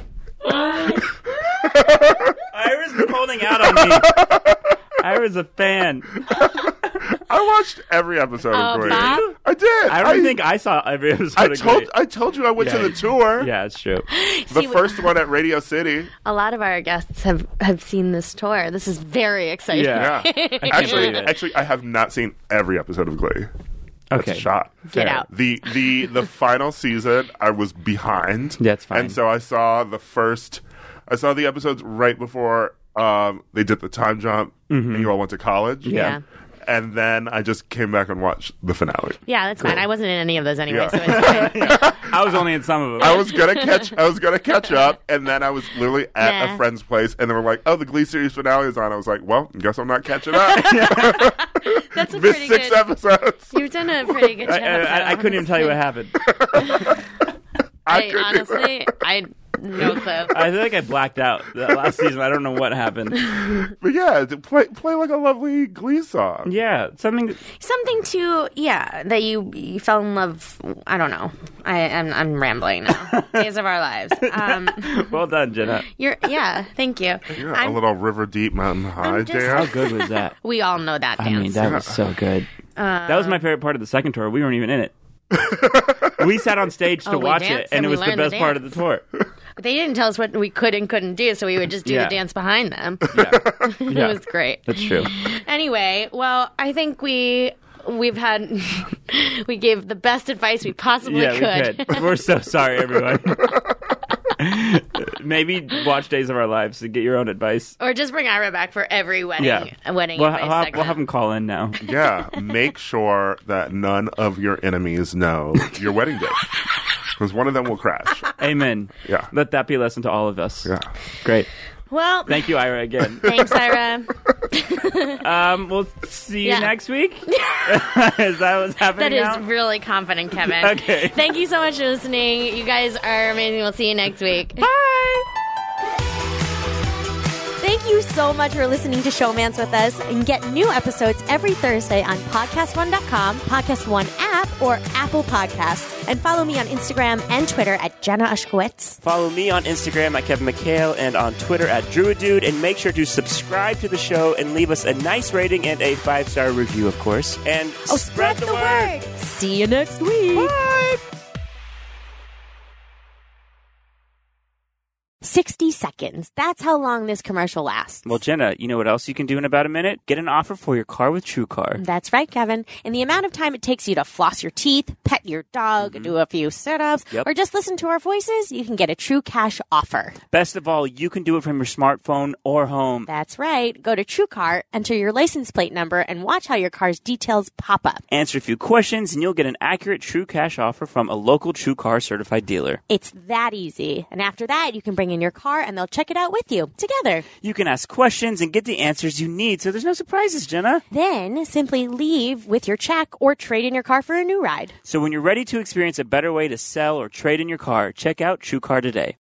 Ira's been holding out on me. Ira's a fan. I watched every episode of A Glee. bop? I did. I don't think I saw every episode I of told Glee. I told you I went Yeah. to the tour. Yeah, it's true. The See, first one at Radio City. A lot of our guests have, have seen this tour. This is very exciting. Yeah. Yeah. I actually, believe it. actually, I have not seen every episode of Glee. That's Okay. a shot. Get Fair. out. The the the final season, I was behind. That's fine. And so I saw the first, I saw the episodes right before um, they did the time jump, and you all went to college. Yeah. and then I just came back and watched the finale. Yeah, that's fine. I wasn't in any of those anyway, Yeah. so it's fine. I was only in some of them. I was gonna catch. I was gonna catch up, and then I was literally at Nah. a friend's place, and they were like, "Oh, the Glee series finale is on." I was like, "Well, guess I'm not catching up." That's a Missed pretty six good. episodes. You've done a pretty good I, job. I, I, I couldn't even tell you what happened. I I couldn't honestly, I no clue. I feel like I blacked out that last season. I don't know what happened. But yeah, to play play like a lovely Glee song. Yeah, something. Something to yeah that you you fell in love. I don't know. I I'm, I'm rambling now. Days of Our Lives. Um, Well done, Jenna. you're yeah. Thank you. Yeah, I'm- a little River Deep Mountain High I'm just- How dance. good was that? we all know that I dance. mean, that was so good. that was my favorite part of the second tour. We weren't even in it. We sat on stage to Oh, we watch danced it, and and it we was the learned the best part of the tour. They didn't tell us what we could and couldn't do, so we would just do Yeah. the dance behind them. Yeah. It Yeah. was great. That's true. Anyway, well, I think we we've had we gave the best advice we possibly Yeah, could. we could. We're so sorry, everyone. Maybe watch Days of Our Lives to get your own advice. Or just bring Ira back for every wedding Yeah. wedding We'll, advice we'll, have, segment. we'll have him call in now. Yeah, make sure that none of your enemies know your wedding date, because one of them will crash. Amen. Yeah. Let that be a lesson to all of us. Yeah. Great. Well, Thank you, Ira, again. thanks, Ira. Um, we'll see you Yeah. next week. Is that what's happening That is now? really confident, Kevin. Okay. Thank you so much for listening. You guys are amazing. We'll see you next week. Bye. Thank you so much for listening to Showmance with us, and get new episodes every Thursday on podcast one dot com, Podcast One app, or Apple Podcasts. And follow me on Instagram and Twitter at Jenna Ushkowitz. Follow me on Instagram at Kevin McHale and on Twitter at Druidude. And make sure to subscribe to the show and leave us a nice rating and a five-star review, of course. And Oh, spread, the, word. See you next week. Bye. sixty seconds. That's how long this commercial lasts. Well, Jenna, you know what else you can do in about a minute? Get an offer for your car with TrueCar. That's right, Kevin. In the amount of time it takes you to floss your teeth, pet your dog, do a few sit-ups, Yep. or just listen to our voices, you can get a true cash offer. Best of all, you can do it from your smartphone or home. That's right. Go to TrueCar, enter your license plate number, and watch how your car's details pop up. Answer a few questions, and you'll get an accurate True Cash offer from a local TrueCar certified dealer. It's that easy. And after that, you can bring in your car and they'll check it out with you together. You can ask questions and get the answers you need, so there's no surprises, Jenna. Then simply leave with your check or trade in your car for a new ride. So when you're ready to experience a better way to sell or trade in your car, check out TrueCar today.